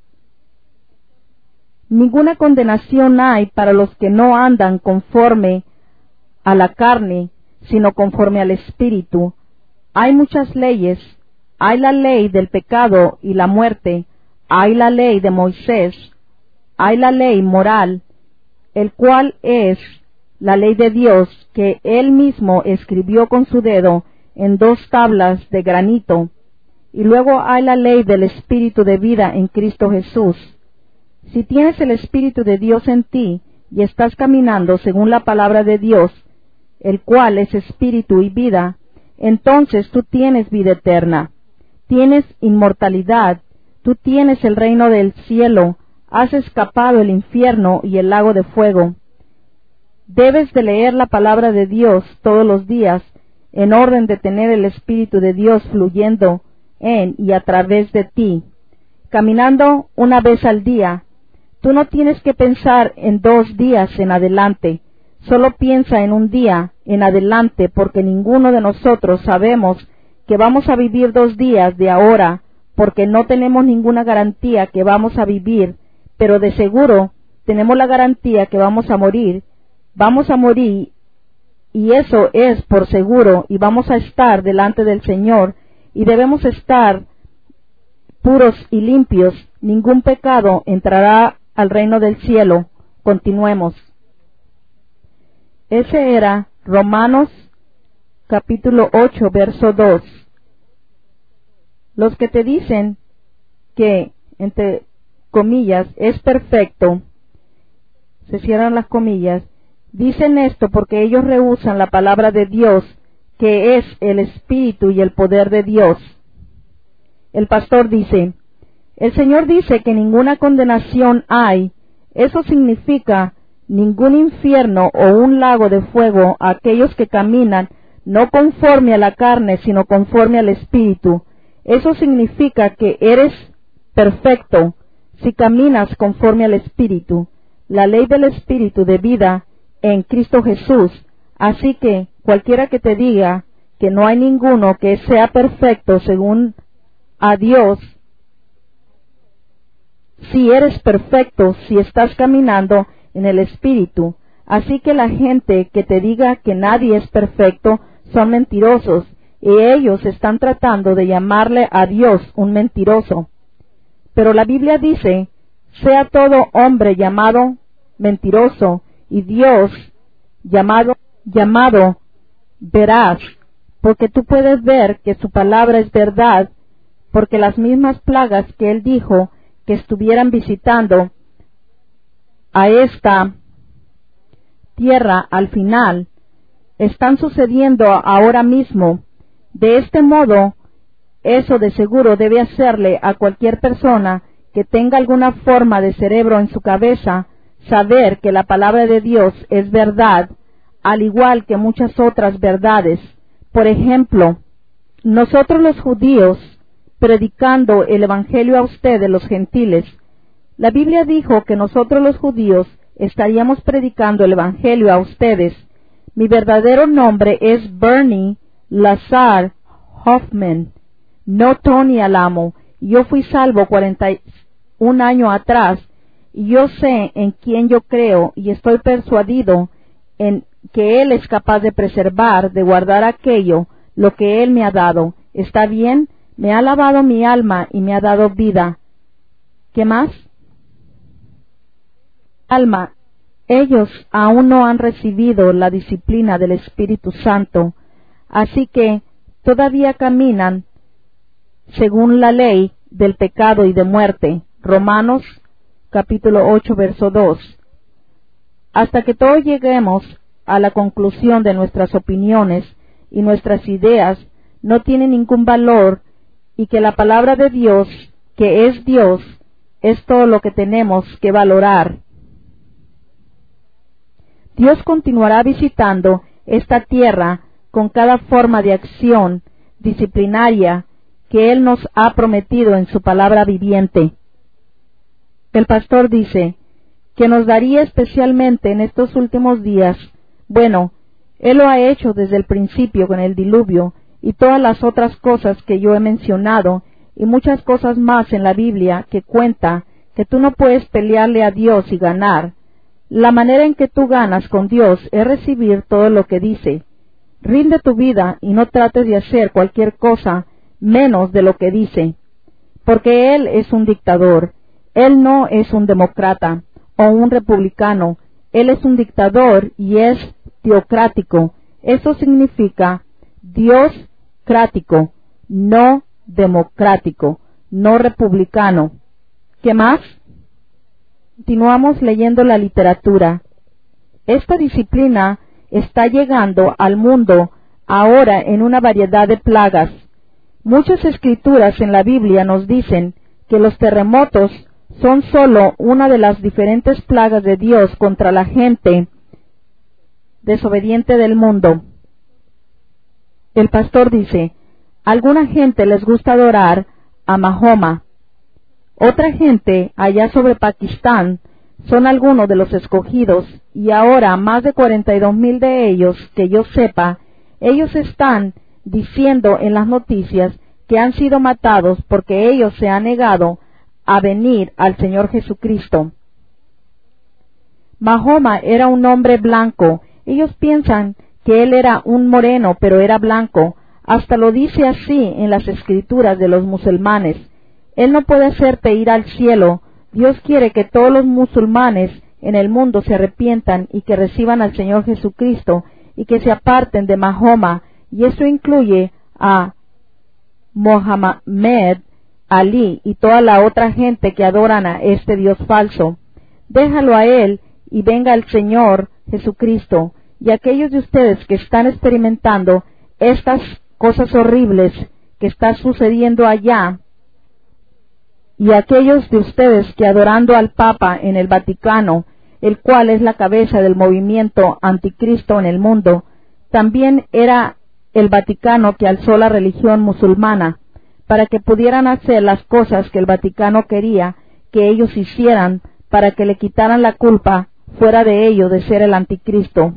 ninguna condenación hay para los que no andan conforme a la carne, sino conforme al Espíritu. Hay muchas leyes, hay la ley del pecado y la muerte, hay la ley de Moisés, hay la ley moral, el cual es la ley de Dios que Él mismo escribió con su dedo en dos tablas de granito, y luego hay la ley del Espíritu de vida en Cristo Jesús. Si tienes el Espíritu de Dios en ti y estás caminando según la palabra de Dios, el cual es Espíritu y vida, entonces tú tienes vida eterna, tienes inmortalidad, tú tienes el reino del cielo, has escapado el infierno y el lago de fuego. Debes de leer la palabra de Dios todos los días, en orden de tener el Espíritu de Dios fluyendo en y a través de ti, caminando una vez al día. Tú no tienes que pensar en dos días en adelante, solo piensa en un día en adelante, porque ninguno de nosotros sabemos que vamos a vivir dos días de ahora, porque no tenemos ninguna garantía que vamos a vivir, pero de seguro tenemos la garantía que vamos a morir. Vamos a morir, y eso es por seguro, y vamos a estar delante del Señor, y debemos estar puros y limpios. Ningún pecado entrará al reino del cielo. Continuemos. Ese era Romanos capítulo ocho, verso dos. Los que te dicen que, entre comillas, es perfecto, se cierran las comillas, dicen esto porque ellos rehúsan la palabra de Dios, que es el Espíritu y el poder de Dios. El pastor dice, el Señor dice que ninguna condenación hay. Eso significa ningún infierno o un lago de fuego a aquellos que caminan no conforme a la carne, sino conforme al Espíritu. Eso significa que eres perfecto si caminas conforme al Espíritu, la ley del Espíritu de vida en Cristo Jesús. Así que cualquiera que te diga que no hay ninguno que sea perfecto según a Dios, si eres perfecto, si estás caminando en el Espíritu. Así que la gente que te diga que nadie es perfecto son mentirosos, y ellos están tratando de llamarle a Dios un mentiroso. Pero la Biblia dice, sea todo hombre llamado mentiroso, y Dios llamado, llamado veraz, porque tú puedes ver que su palabra es verdad, porque las mismas plagas que Él dijo que estuvieran visitando a esta tierra al final, están sucediendo ahora mismo. De este modo, eso de seguro debe hacerle a cualquier persona que tenga alguna forma de cerebro en su cabeza saber que la palabra de Dios es verdad, al igual que muchas otras verdades. Por ejemplo, nosotros los judíos, predicando el Evangelio a ustedes los gentiles, la Biblia dijo que nosotros los judíos estaríamos predicando el Evangelio a ustedes. Mi verdadero nombre es Bernie Lazar Hoffman, no Tony Alamo. Yo fui salvo cuarenta y un años atrás, y yo sé en quién yo creo, y estoy persuadido en que Él es capaz de preservar, de guardar aquello, lo que Él me ha dado. ¿Está bien? Me ha lavado mi alma y me ha dado vida. ¿Qué más? Alma. Ellos aún no han recibido la disciplina del Espíritu Santo, así que todavía caminan según la ley del pecado y de muerte. Romanos capítulo ocho, verso dos. Hasta que todos lleguemos a la conclusión de nuestras opiniones y nuestras ideas no tienen ningún valor, y que la palabra de Dios, que es Dios, es todo lo que tenemos que valorar. Dios continuará visitando esta tierra con cada forma de acción disciplinaria que Él nos ha prometido en su palabra viviente. El pastor dice que nos daría especialmente en estos últimos días. Bueno, Él lo ha hecho desde el principio con el diluvio y todas las otras cosas que yo he mencionado, y muchas cosas más en la Biblia que cuenta que tú no puedes pelearle a Dios y ganar. La manera en que tú ganas con Dios es recibir todo lo que dice. Rinde tu vida y no trates de hacer cualquier cosa menos de lo que dice, porque Él es un dictador. Él no es un demócrata o un republicano. Él es un dictador y es teocrático. Eso significa Dios crático, no democrático, no republicano. ¿Qué más? Continuamos leyendo la literatura. Esta disciplina está llegando al mundo ahora en una variedad de plagas. Muchas escrituras en la Biblia nos dicen que los terremotos son sólo una de las diferentes plagas de Dios contra la gente desobediente del mundo. El pastor dice, alguna gente les gusta adorar a Mahoma. Otra gente allá sobre Pakistán son algunos de los escogidos, y ahora más de cuarenta y dos mil de ellos, que yo sepa, ellos están diciendo en las noticias que han sido matados porque ellos se han negado a venir al Señor Jesucristo. Mahoma era un hombre blanco. Ellos piensan que él era un moreno, pero era blanco. Hasta lo dice así en las escrituras de los musulmanes. Él no puede hacerte ir al cielo. Dios quiere que todos los musulmanes en el mundo se arrepientan y que reciban al Señor Jesucristo y que se aparten de Mahoma, y eso incluye a Mohammed, Ali y toda la otra gente que adoran a este Dios falso. Déjalo a él y venga el Señor Jesucristo. Y aquellos de ustedes que están experimentando estas cosas horribles que están sucediendo allá, y aquellos de ustedes que adorando al Papa en el Vaticano, el cual es la cabeza del movimiento anticristo en el mundo, también era el Vaticano que alzó la religión musulmana, para que pudieran hacer las cosas que el Vaticano quería que ellos hicieran, para que le quitaran la culpa fuera de ello de ser el anticristo.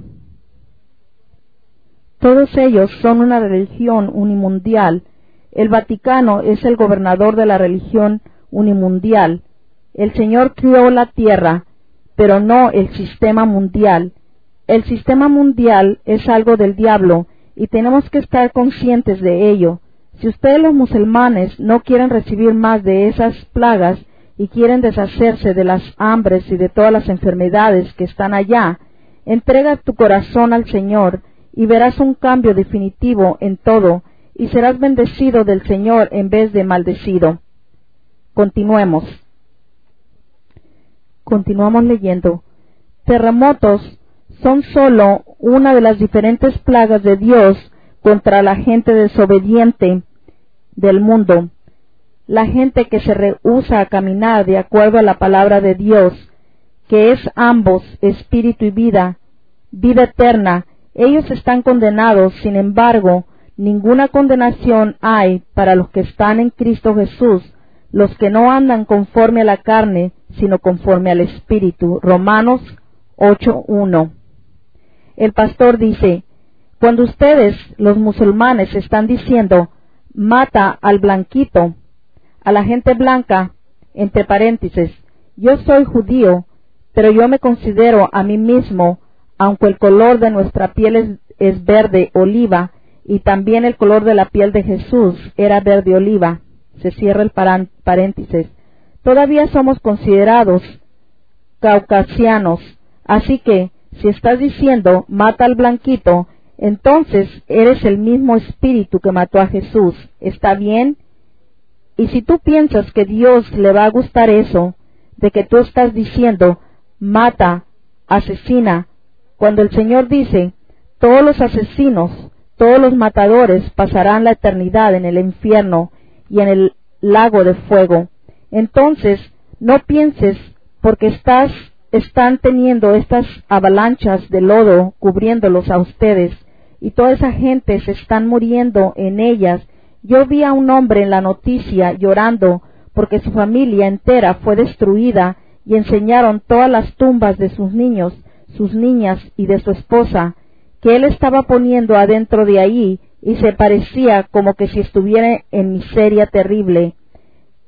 Todos ellos son una religión unimundial. El Vaticano es el gobernador de la religión unimundial. El Señor crió la tierra, pero no el sistema mundial. El sistema mundial es algo del diablo y tenemos que estar conscientes de ello. Si ustedes los musulmanes no quieren recibir más de esas plagas y quieren deshacerse de las hambres y de todas las enfermedades que están allá, entrega tu corazón al Señor y verás un cambio definitivo en todo y serás bendecido del Señor en vez de maldecido. Continuemos. Continuamos leyendo. Terremotos son sólo una de las diferentes plagas de Dios contra la gente desobediente del mundo. La gente que se rehúsa a caminar de acuerdo a la palabra de Dios, que es ambos espíritu y vida, vida eterna. Ellos están condenados. Sin embargo, ninguna condenación hay para los que están en Cristo Jesús, los que no andan conforme a la carne, sino conforme al Espíritu. Romanos ocho uno. El pastor dice, cuando ustedes, los musulmanes, están diciendo, mata al blanquito, a la gente blanca, entre paréntesis, yo soy judío, pero yo me considero a mí mismo, aunque el color de nuestra piel es, es verde oliva, y también el color de la piel de Jesús era verde oliva. Se cierra el paréntesis. Todavía somos considerados caucasianos, así que si estás diciendo mata al blanquito, entonces eres el mismo espíritu que mató a Jesús. ¿Está bien? Y si tú piensas que Dios le va a gustar eso, de que tú estás diciendo mata, asesina, cuando el Señor dice todos los asesinos, todos los matadores pasarán la eternidad en el infierno y en el lago de fuego. Entonces, no pienses, porque estás, están teniendo estas avalanchas de lodo cubriéndolos a ustedes, y toda esa gente se están muriendo en ellas. Yo vi a un hombre en la noticia llorando porque su familia entera fue destruida y enseñaron todas las tumbas de sus niños, sus niñas y de su esposa, que él estaba poniendo adentro de ahí, y se parecía como que si estuviera en miseria terrible.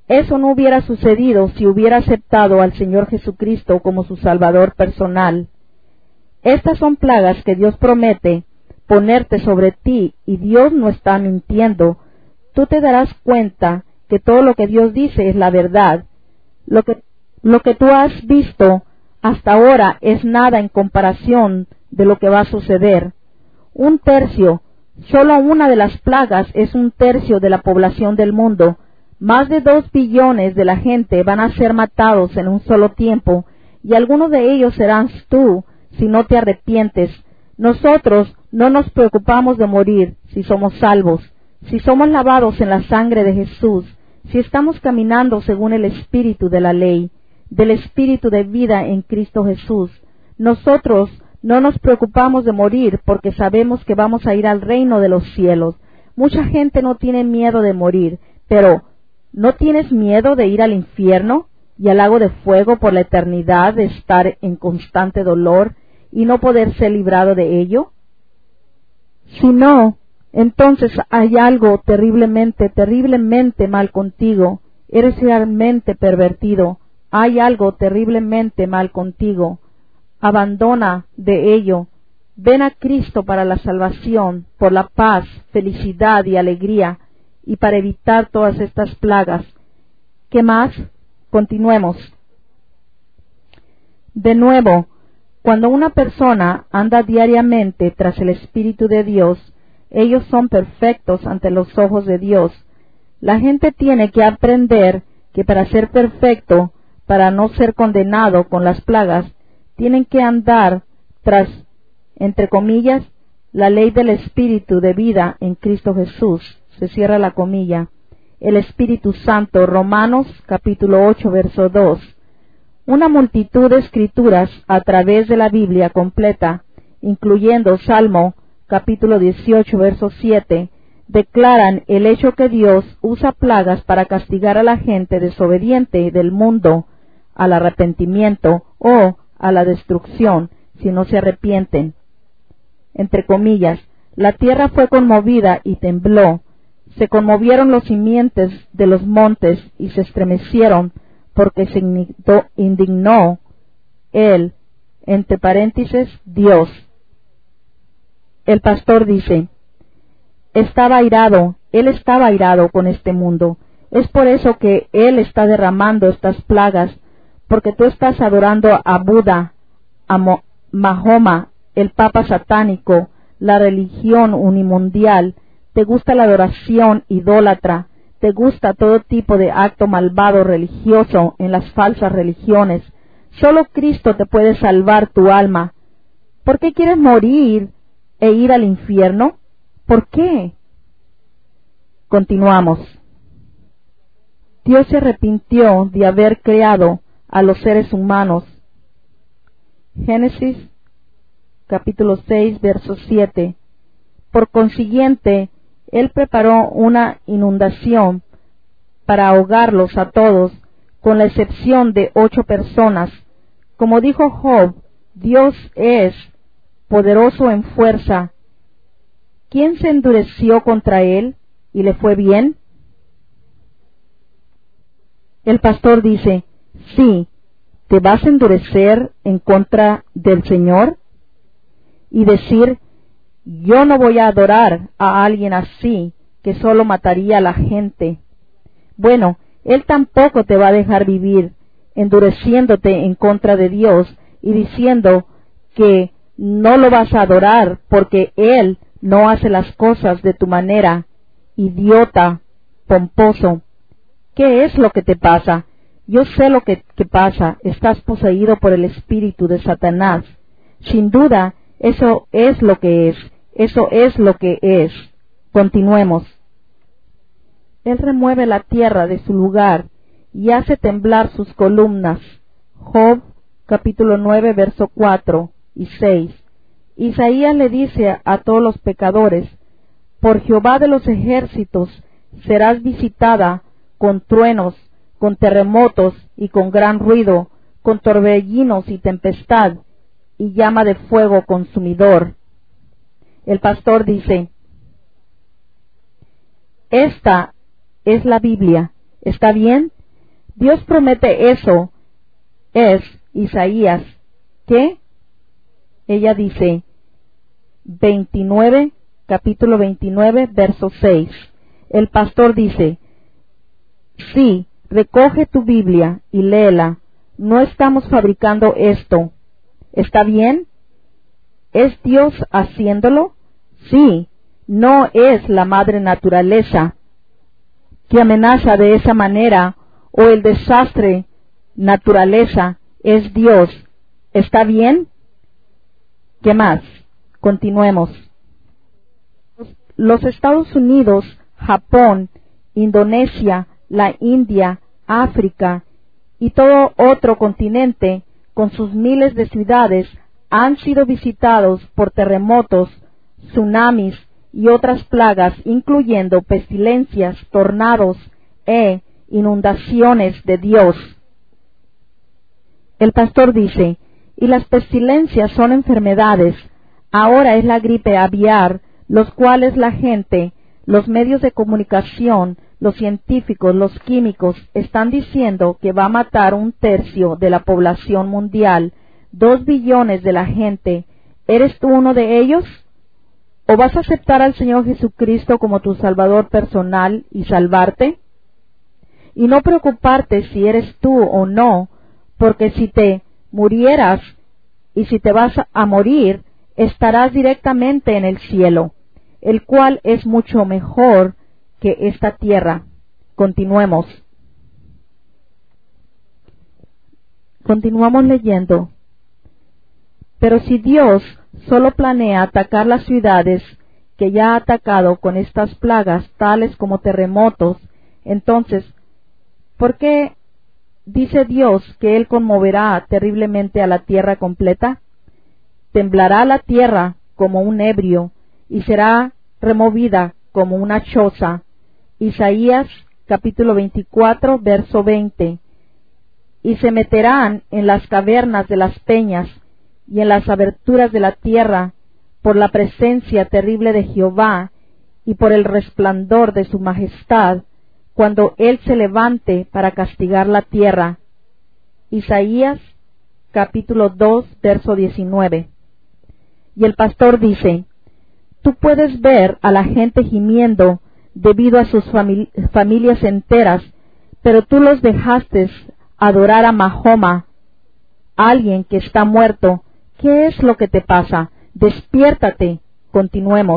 Eso no hubiera sucedido si hubiera aceptado al Señor Jesucristo como su Salvador personal. Estas son plagas que Dios promete ponerte sobre ti, y Dios no está mintiendo. Tú te darás cuenta que todo lo que Dios dice es la verdad. Lo que, lo que tú has visto hasta ahora es nada en comparación de lo que va a suceder. Un tercio, solo una de las plagas es un tercio de la población del mundo. Más de dos billones de la gente van a ser matados en un solo tiempo, y algunos de ellos serás tú si no te arrepientes. Nosotros no nos preocupamos de morir si somos salvos, si somos lavados en la sangre de Jesús, si estamos caminando según el espíritu de la ley, del espíritu de vida en Cristo Jesús. Nosotros no nos preocupamos de morir porque sabemos que vamos a ir al reino de los cielos. Mucha gente no tiene miedo de morir, pero ¿no tienes miedo de ir al infierno y al lago de fuego por la eternidad, de estar en constante dolor y no poder ser librado de ello? Si no, entonces hay algo terriblemente, terriblemente mal contigo. Eres realmente pervertido. Hay algo terriblemente mal contigo. Abandona de ello. Ven a Cristo para la salvación, por la paz, felicidad y alegría, y para evitar todas estas plagas. ¿Qué más? Continuemos. De nuevo, cuando una persona anda diariamente tras el Espíritu de Dios, ellos son perfectos ante los ojos de Dios. La gente tiene que aprender que para ser perfecto, para no ser condenado con las plagas, tienen que andar tras, entre comillas, la ley del Espíritu de vida en Cristo Jesús. Se cierra la comilla. El Espíritu Santo, Romanos capítulo ocho, verso dos. Una multitud de escrituras a través de la Biblia completa, incluyendo Salmo capítulo dieciocho, verso siete, declaran el hecho que Dios usa plagas para castigar a la gente desobediente del mundo al arrepentimiento o a la destrucción si no se arrepienten. Entre comillas, la tierra fue conmovida y tembló. Se conmovieron los simientes de los montes y se estremecieron porque se indignó, indignó él, entre paréntesis, Dios. El pastor dice, estaba airado, él estaba airado con este mundo. Es por eso que él está derramando estas plagas, porque tú estás adorando a Buda, a Mo- Mahoma, el papa satánico, la religión unimundial. Te gusta la adoración idólatra, te gusta todo tipo de acto malvado religioso en las falsas religiones. Solo Cristo te puede salvar tu alma. ¿Por qué quieres morir e ir al infierno? ¿Por qué? Continuamos. Dios se arrepintió de haber creado a los seres humanos. Génesis capítulo seis, verso siete. Por consiguiente, Él preparó una inundación para ahogarlos a todos, con la excepción de ocho personas. Como dijo Job, Dios es poderoso en fuerza. ¿Quién se endureció contra Él y le fue bien? El pastor dice, sí, ¿te vas a endurecer en contra del Señor? Y decir, yo no voy a adorar a alguien así, que solo mataría a la gente. Bueno, Él tampoco te va a dejar vivir, endureciéndote en contra de Dios y diciendo que no lo vas a adorar porque Él no hace las cosas de tu manera. Idiota, pomposo. ¿Qué es lo que te pasa? Yo sé lo que, que pasa. Estás poseído por el espíritu de Satanás. Sin duda, eso es lo que es. Eso es lo que es. Continuemos. Él remueve la tierra de su lugar y hace temblar sus columnas. Job, capítulo nueve, verso cuatro y seis. Isaías le dice a todos los pecadores, por Jehová de los ejércitos serás visitada con truenos, con terremotos y con gran ruido, con torbellinos y tempestad, y llama de fuego consumidor. El pastor dice, esta es la Biblia, ¿Está bien? Dios promete eso. Es Isaías. ¿Qué? Ella dice, veintinueve, capítulo veintinueve, verso seis. El pastor dice, sí, recoge tu Biblia y léela. No estamos fabricando esto. ¿Está bien? ¿Es Dios haciéndolo? Sí, no es la madre naturaleza que amenaza de esa manera, o el desastre naturaleza, es Dios. ¿Está bien? ¿Qué más? Continuemos. Los Estados Unidos, Japón, Indonesia, la India, África y todo otro continente con sus miles de ciudades han sido visitados por terremotos, tsunamis y otras plagas, incluyendo pestilencias, tornados e inundaciones de Dios. El pastor dice, y las pestilencias son enfermedades. Ahora es la gripe aviar, los cuales la gente, los medios de comunicación, los científicos, los químicos, están diciendo que va a matar un tercio de la población mundial, dos billones de la gente. ¿Eres tú uno de ellos? ¿O vas a aceptar al Señor Jesucristo como tu Salvador personal y salvarte? Y no preocuparte si eres tú o no, porque si te murieras y si te vas a morir, estarás directamente en el cielo, el cual es mucho mejor que esta tierra. Continuemos. Continuamos leyendo. Pero si Dios solo planea atacar las ciudades que ya ha atacado con estas plagas, tales como terremotos, entonces, ¿por qué dice Dios que Él conmoverá terriblemente a la tierra completa? Temblará la tierra como un ebrio y será removida como una choza. Isaías capítulo veinticuatro, verso veinte. Y se meterán en las cavernas de las peñas y en las aberturas de la tierra por la presencia terrible de Jehová y por el resplandor de su majestad, cuando Él se levante para castigar la tierra. Isaías capítulo dos, verso diecinueve. Y el pastor dice, tú puedes ver a la gente gimiendo debido a sus famili- familias enteras, pero tú los dejaste adorar a Mahoma, alguien que está muerto. ¿Qué es lo que te pasa? Despiértate. Continuemos.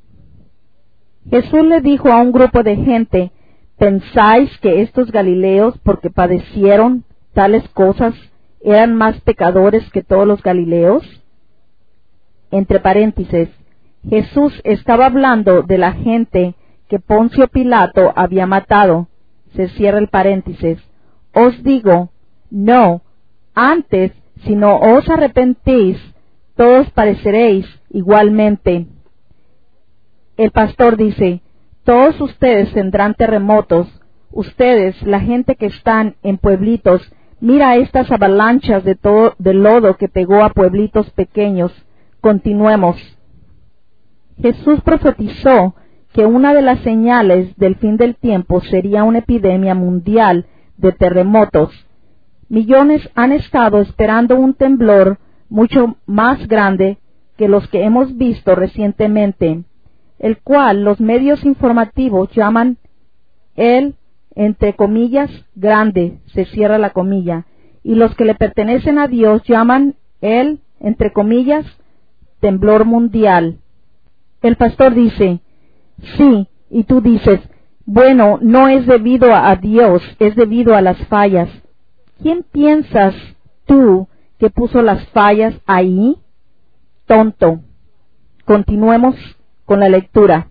Jesús le dijo a un grupo de gente, ¿pensáis que estos galileos, porque padecieron tales cosas, eran más pecadores que todos los galileos? Entre paréntesis, Jesús estaba hablando de la gente que Poncio Pilato había matado. Se cierra el paréntesis. Os digo, no, antes, si no os arrepentís, todos pareceréis igualmente. El pastor dice, todos ustedes tendrán terremotos. Ustedes, la gente que están en pueblitos, mira estas avalanchas de, todo, de lodo que pegó a pueblitos pequeños. Continuemos. Jesús profetizó que una de las señales del fin del tiempo sería una epidemia mundial de terremotos. Millones han estado esperando un temblor mucho más grande que los que hemos visto recientemente, el cual los medios informativos llaman el, entre comillas, grande, se cierra la comilla, y los que le pertenecen a Dios llaman el, entre comillas, temblor mundial. El pastor dice, sí, y tú dices, bueno, no es debido a Dios, es debido a las fallas. ¿Quién piensas tú que puso las fallas ahí? Tonto. Continuemos con la lectura.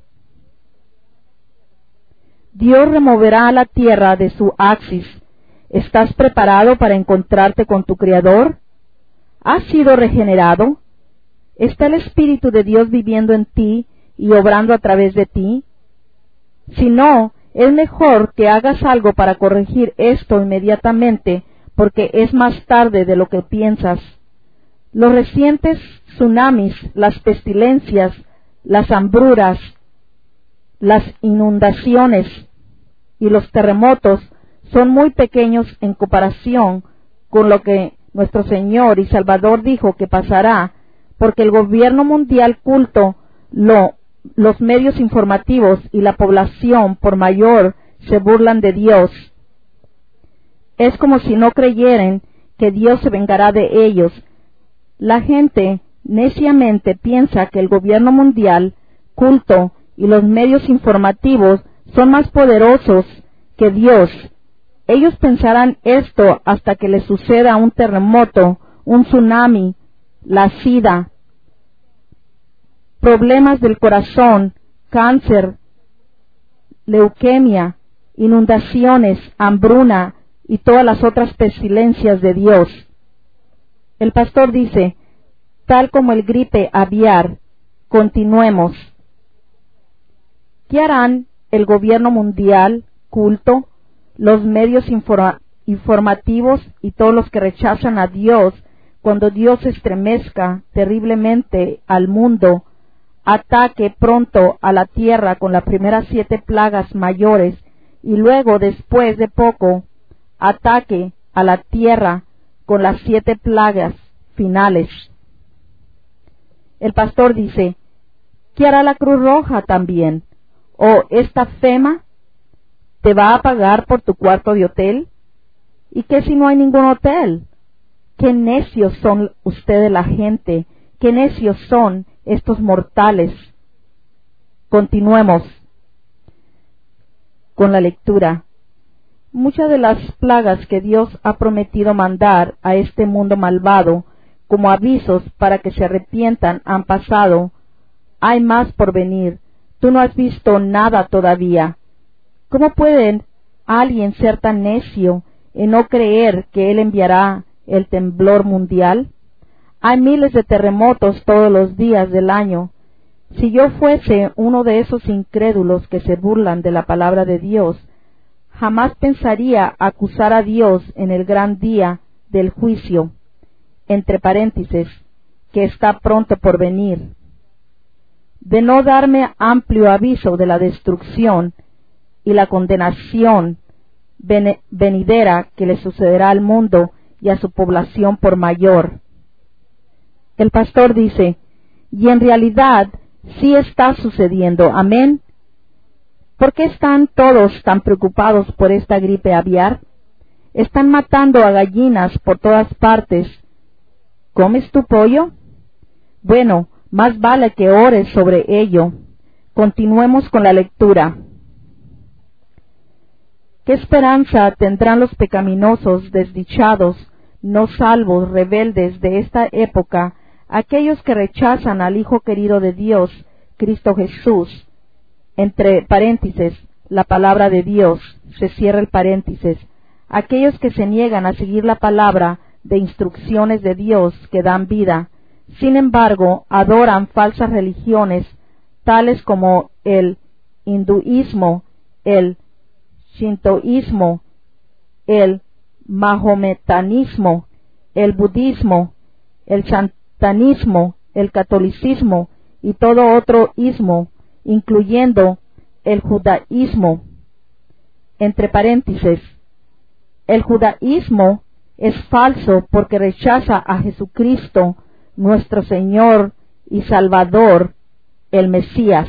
Dios removerá la tierra de su axis. ¿Estás preparado para encontrarte con tu Creador? ¿Has sido regenerado? ¿Está el Espíritu de Dios viviendo en ti y obrando a través de ti? Si no, es mejor que hagas algo para corregir esto inmediatamente, porque es más tarde de lo que piensas. Los recientes tsunamis, las pestilencias, las hambrunas, las inundaciones y los terremotos son muy pequeños en comparación con lo que nuestro Señor y Salvador dijo que pasará, porque el gobierno mundial culto, lo, los medios informativos y la población por mayor se burlan de Dios. Es como si no creyeran que Dios se vengará de ellos. La gente neciamente piensa que el gobierno mundial culto y los medios informativos son más poderosos que Dios. Ellos pensarán esto hasta que les suceda un terremoto, un tsunami, la sida, problemas del corazón, cáncer, leucemia, inundaciones, hambruna y todas las otras pestilencias de Dios. El pastor dice, tal como el gripe aviar, continuemos. ¿Qué harán el gobierno mundial, culto, los medios informa- informativos y todos los que rechazan a Dios cuando Dios estremezca terriblemente al mundo, ataque pronto a la tierra con las primeras siete plagas mayores y luego, después de poco, ataque a la tierra con las siete plagas finales? El pastor dice, ¿qué hará la Cruz Roja también? ¿O esta FEMA te va a pagar por tu cuarto de hotel? ¿Y qué si no hay ningún hotel? ¡Qué necios son ustedes la gente! ¡Qué necios son estos mortales! Continuemos con la lectura. Muchas de las plagas que Dios ha prometido mandar a este mundo malvado como avisos para que se arrepientan han pasado. Hay más por venir. Tú no has visto nada todavía. ¿Cómo puede alguien ser tan necio y no creer que Él enviará el temblor mundial? Hay miles de terremotos todos los días del año. Si yo fuese uno de esos incrédulos que se burlan de la palabra de Dios, jamás pensaría acusar a Dios en el gran día del juicio, entre paréntesis, que está pronto por venir, de no darme amplio aviso de la destrucción y la condenación venidera que le sucederá al mundo y a su población por mayor. El pastor dice, y en realidad sí está sucediendo, amén. ¿Por qué están todos tan preocupados por esta gripe aviar? Están matando a gallinas por todas partes. ¿Comes tu pollo? Bueno, más vale que ores sobre ello. Continuemos con la lectura. ¿Qué esperanza tendrán los pecaminosos, desdichados, no salvos, rebeldes de esta época, aquellos que rechazan al Hijo querido de Dios, Cristo Jesús? Entre paréntesis, la palabra de Dios, se cierra el paréntesis. Aquellos que se niegan a seguir la palabra de instrucciones de Dios que dan vida, sin embargo, adoran falsas religiones, tales como el hinduismo, el shintoísmo, el mahometanismo, el budismo, el satanismo, el catolicismo y todo otro ismo, incluyendo el judaísmo. Entre paréntesis, el judaísmo es falso porque rechaza a Jesucristo, nuestro Señor y Salvador, el Mesías.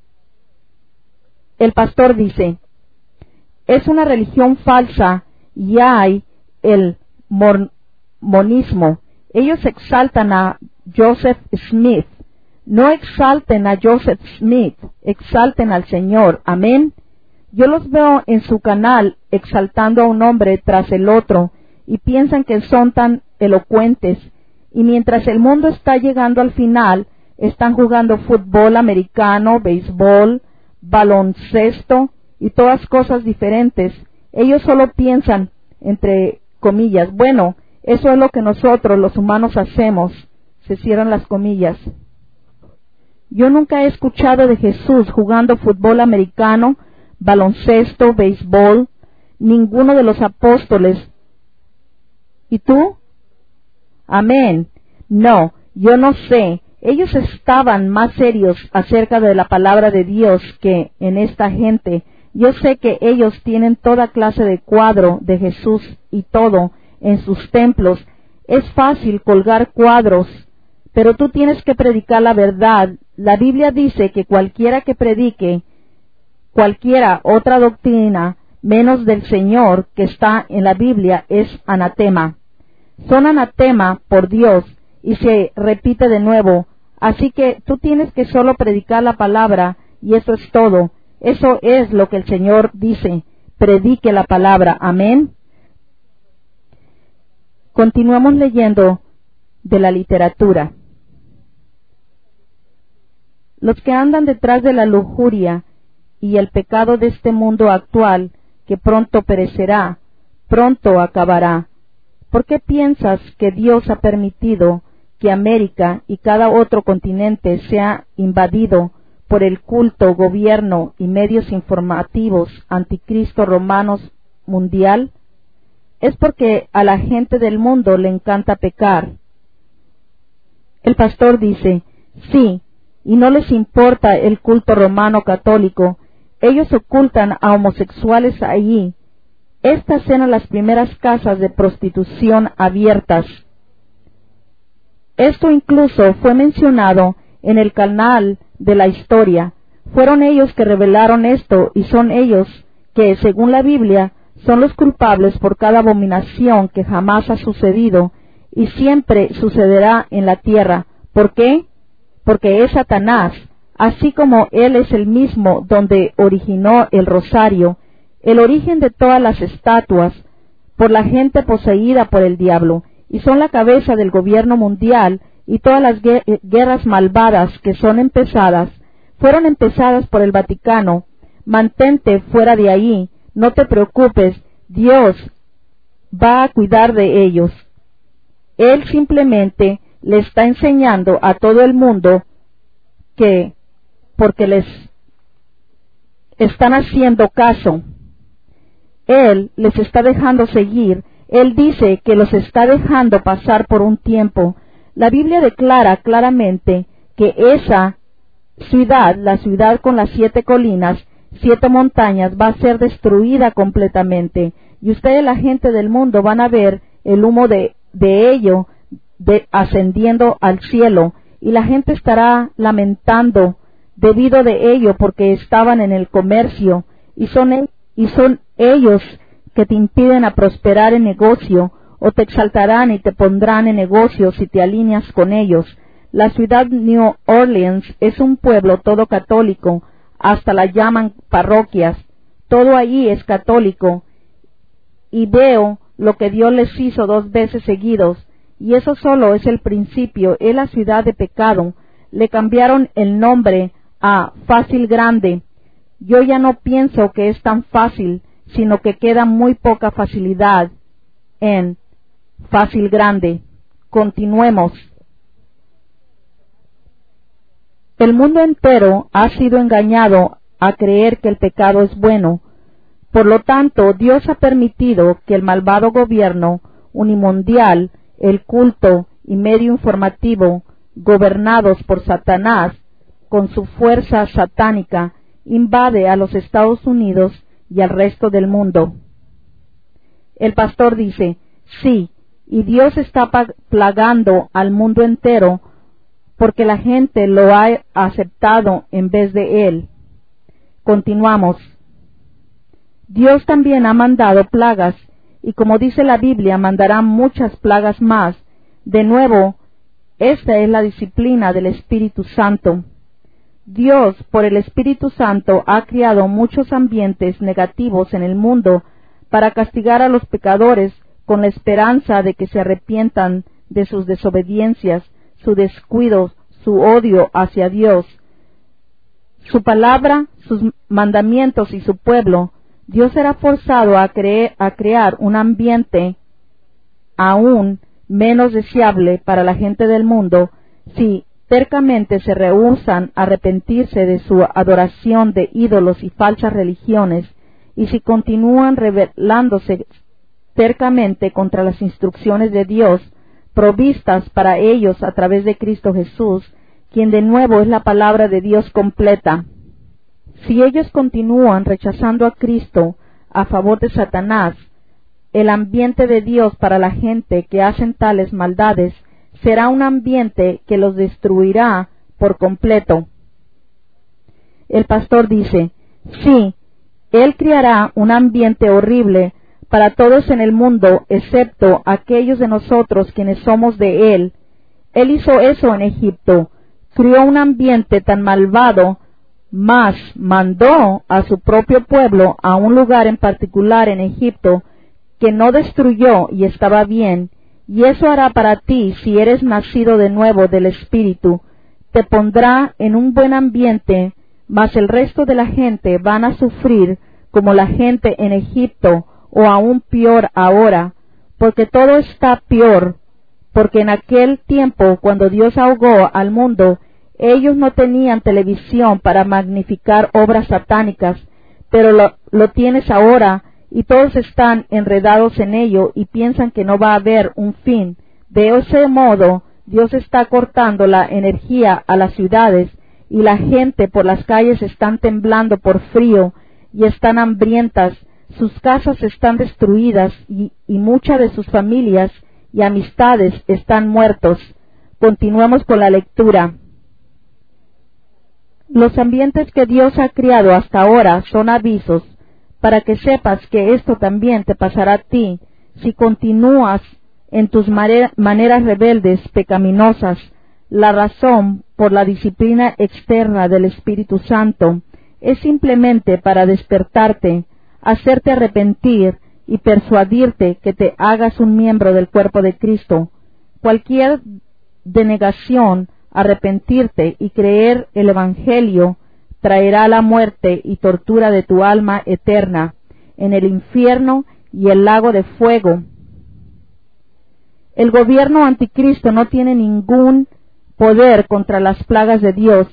El pastor dice, es una religión falsa y hay el mormonismo. Ellos exaltan a Joseph Smith. No exalten a Joseph Smith, exalten al Señor. Amén. Yo los veo en su canal exaltando a un hombre tras el otro y piensan que son tan elocuentes. Y mientras el mundo está llegando al final, están jugando fútbol americano, béisbol, baloncesto y todas cosas diferentes. Ellos solo piensan, entre comillas, bueno, eso es lo que nosotros los humanos hacemos. Se cierran las comillas. Yo nunca he escuchado de Jesús jugando fútbol americano, baloncesto, béisbol, ninguno de los apóstoles. ¿Y tú? Amén. No, yo no sé. Ellos estaban más serios acerca de la palabra de Dios que en esta gente Yo sé que ellos tienen toda clase de cuadro de Jesús y todo en sus templos. Es fácil colgar cuadros, pero tú tienes que predicar la verdad. La Biblia dice que cualquiera que predique cualquiera otra doctrina menos del Señor que está en la Biblia es anatema. Son anatema por Dios, y se repite de nuevo. Así que tú tienes que solo predicar la palabra, y eso es todo. Eso es lo que el Señor dice. Predique la palabra. Amén. Continuamos leyendo de la literatura. Los que andan detrás de la lujuria y el pecado de este mundo actual, que pronto perecerá, pronto acabará. ¿Por qué piensas que Dios ha permitido que América y cada otro continente sea invadido por el culto, gobierno y medios informativos anticristo romanos mundial? Es porque a la gente del mundo le encanta pecar. El pastor dice, sí, y no les importa el culto romano católico. Ellos ocultan a homosexuales allí. Estas eran las primeras casas de prostitución abiertas. Esto incluso fue mencionado en el canal de la historia. Fueron ellos que revelaron esto, y son ellos que, según la Biblia, son los culpables por cada abominación que jamás ha sucedido y siempre sucederá en la tierra. ¿Por qué? Porque es Satanás, así como él es el mismo donde originó el rosario, el origen de todas las estatuas, por la gente poseída por el diablo, y son la cabeza del gobierno mundial, y todas las guerras malvadas que son empezadas, fueron empezadas por el Vaticano. Mantente fuera de ahí, no te preocupes, Dios va a cuidar de ellos. Él simplemente le está enseñando a todo el mundo que, porque les están haciendo caso, Él les está dejando seguir. Él dice que los está dejando pasar por un tiempo. La Biblia declara claramente que esa ciudad, la ciudad con las siete colinas, siete montañas, va a ser destruida completamente. Y ustedes, la gente del mundo, van a ver el humo de, de ello de, ascendiendo al cielo. Y la gente estará lamentando debido de ello, porque estaban en el comercio. Y son, y son ellos que te impiden a prosperar en negocio, o te exaltarán y te pondrán en negocio si te alineas con ellos. La ciudad New Orleans es un pueblo todo católico, hasta la llaman parroquias. Todo allí es católico, y veo lo que Dios les hizo dos veces seguidos, y eso solo es el principio. Es la ciudad de pecado. Le cambiaron el nombre a Fácil Grande. Yo ya no pienso que es tan fácil, sino que queda muy poca facilidad en Fácil Grande. Continuemos. El mundo entero ha sido engañado a creer que el pecado es bueno. Por lo tanto, Dios ha permitido que el malvado gobierno unimundial, el culto y medio informativo, gobernados por Satanás, con su fuerza satánica, invade a los Estados Unidos y al resto del mundo. El pastor dice, sí, y Dios está plagando al mundo entero porque la gente lo ha aceptado en vez de Él. Continuamos. Dios también ha mandado plagas, y como dice la Biblia, mandará muchas plagas más. De nuevo, esta es la disciplina del Espíritu Santo. Dios, por el Espíritu Santo, ha creado muchos ambientes negativos en el mundo para castigar a los pecadores con la esperanza de que se arrepientan de sus desobediencias, su descuido, su odio hacia Dios, su palabra, sus mandamientos y su pueblo. Dios será forzado a, creer, a crear un ambiente aún menos deseable para la gente del mundo si tercamente se rehúsan a arrepentirse de su adoración de ídolos y falsas religiones, y si continúan rebelándose tercamente contra las instrucciones de Dios provistas para ellos a través de Cristo Jesús, quien de nuevo es la palabra de Dios completa. Si ellos continúan rechazando a Cristo a favor de Satanás, el ambiente de Dios para la gente que hacen tales maldades será un ambiente que los destruirá por completo. El pastor dice, sí, Él creará un ambiente horrible para todos en el mundo, excepto aquellos de nosotros quienes somos de Él. Él hizo eso en Egipto, creó un ambiente tan malvado, mas mandó a su propio pueblo a un lugar en particular en Egipto que no destruyó y estaba bien, y eso hará para ti si eres nacido de nuevo del Espíritu. Te pondrá en un buen ambiente, mas el resto de la gente van a sufrir como la gente en Egipto, o aún peor ahora, porque todo está peor, porque en aquel tiempo, cuando Dios ahogó al mundo, ellos no tenían televisión para magnificar obras satánicas, pero lo, lo tienes ahora, y todos están enredados en ello y piensan que no va a haber un fin. De ese modo, Dios está cortando la energía a las ciudades, y la gente por las calles están temblando por frío y están hambrientas, sus casas están destruidas y, y muchas de sus familias y amistades están muertos. Continuemos con la lectura. Los ambientes que Dios ha creado hasta ahora son avisos para que sepas que esto también te pasará a ti si continúas en tus maneras rebeldes, pecaminosas. La razón por la disciplina externa del Espíritu Santo es simplemente para despertarte, hacerte arrepentir y persuadirte que te hagas un miembro del cuerpo de Cristo. Cualquier denegación, arrepentirte y creer el Evangelio traerá la muerte y tortura de tu alma eterna en el infierno y el lago de fuego. El gobierno anticristo no tiene ningún poder contra las plagas de Dios.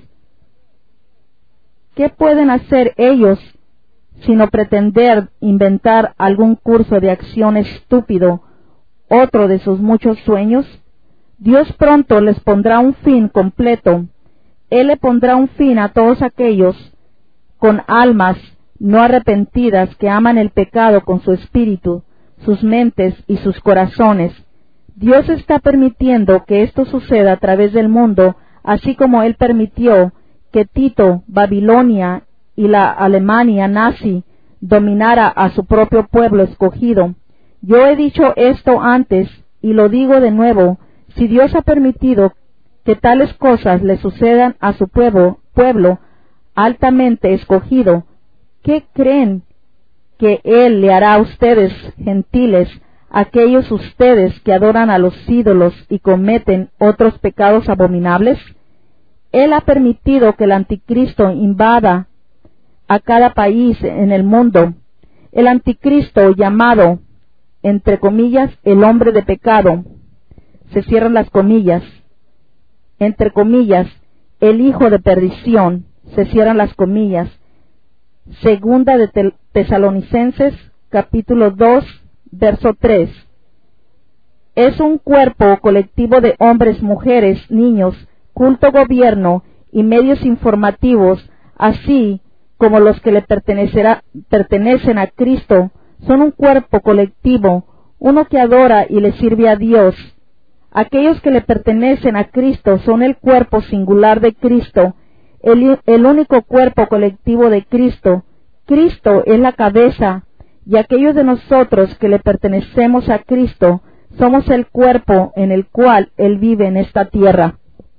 ¿Qué pueden hacer ellos sino pretender inventar algún curso de acción estúpido, otro de sus muchos sueños? Dios pronto les pondrá un fin completo. Él le pondrá un fin a todos aquellos con almas no arrepentidas que aman el pecado con su espíritu, sus mentes y sus corazones. Dios está permitiendo que esto suceda a través del mundo, así como Él permitió que Tito, Babilonia y la Alemania nazi dominara a su propio pueblo escogido. Yo he dicho esto antes y lo digo de nuevo: si Dios ha permitido que tales cosas le sucedan a su pueblo, pueblo altamente escogido, ¿qué creen que Él le hará a ustedes, gentiles, aquellos ustedes que adoran a los ídolos y cometen otros pecados abominables? Él ha permitido que el anticristo invada a cada país en el mundo. El anticristo, llamado, entre comillas, el hombre de pecado, se cierran las comillas, entre comillas, el hijo de perdición, se cierran las comillas. Segunda de Tesalonicenses, capítulo dos, verso tres. Es un cuerpo colectivo de hombres, mujeres, niños, culto, gobierno y medios informativos, así como los que le pertenecerá, pertenecen a Cristo, son un cuerpo colectivo, uno que adora y le sirve a Dios. Aquellos que le pertenecen a Cristo son el cuerpo singular de Cristo, el, el único cuerpo colectivo de Cristo. Cristo es la cabeza, y aquellos de nosotros que le pertenecemos a Cristo somos el cuerpo en el cual Él vive en esta tierra.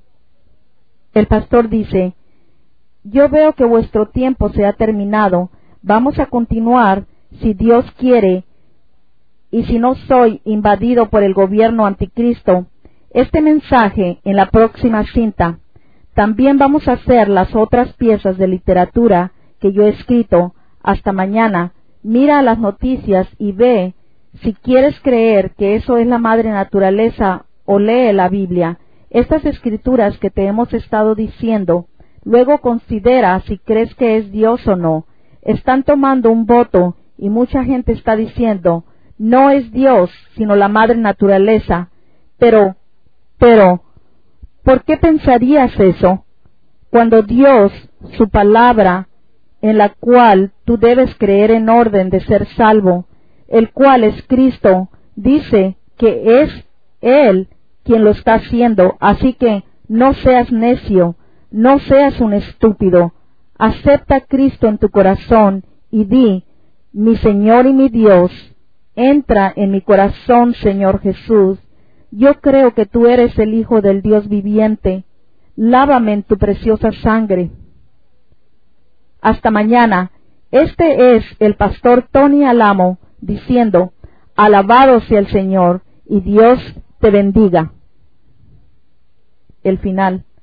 El pastor dice: yo veo que vuestro tiempo se ha terminado. Vamos a continuar, si Dios quiere, y si no soy invadido por el gobierno anticristo, este mensaje en la próxima cinta. También vamos a hacer las otras piezas de literatura que yo he escrito. Hasta mañana. Mira las noticias y ve si quieres creer que eso es la madre naturaleza, o lee la Biblia. Estas escrituras que te hemos estado diciendo, luego considera si crees que es Dios o no. Están tomando un voto y mucha gente está diciendo: no es Dios, sino la madre naturaleza. Pero, pero, ¿por qué pensarías eso? Cuando Dios, su palabra, en la cual tú debes creer en orden de ser salvo, el cual es Cristo, dice que es Él quien lo está haciendo, así que no seas necio, no seas un estúpido. Acepta a Cristo en tu corazón y di: mi Señor y mi Dios, entra en mi corazón, Señor Jesús. Yo creo que tú eres el Hijo del Dios viviente. Lávame en tu preciosa sangre. Hasta mañana. Este es el pastor Tony Alamo diciendo: alabado sea el Señor y Dios te bendiga. El final.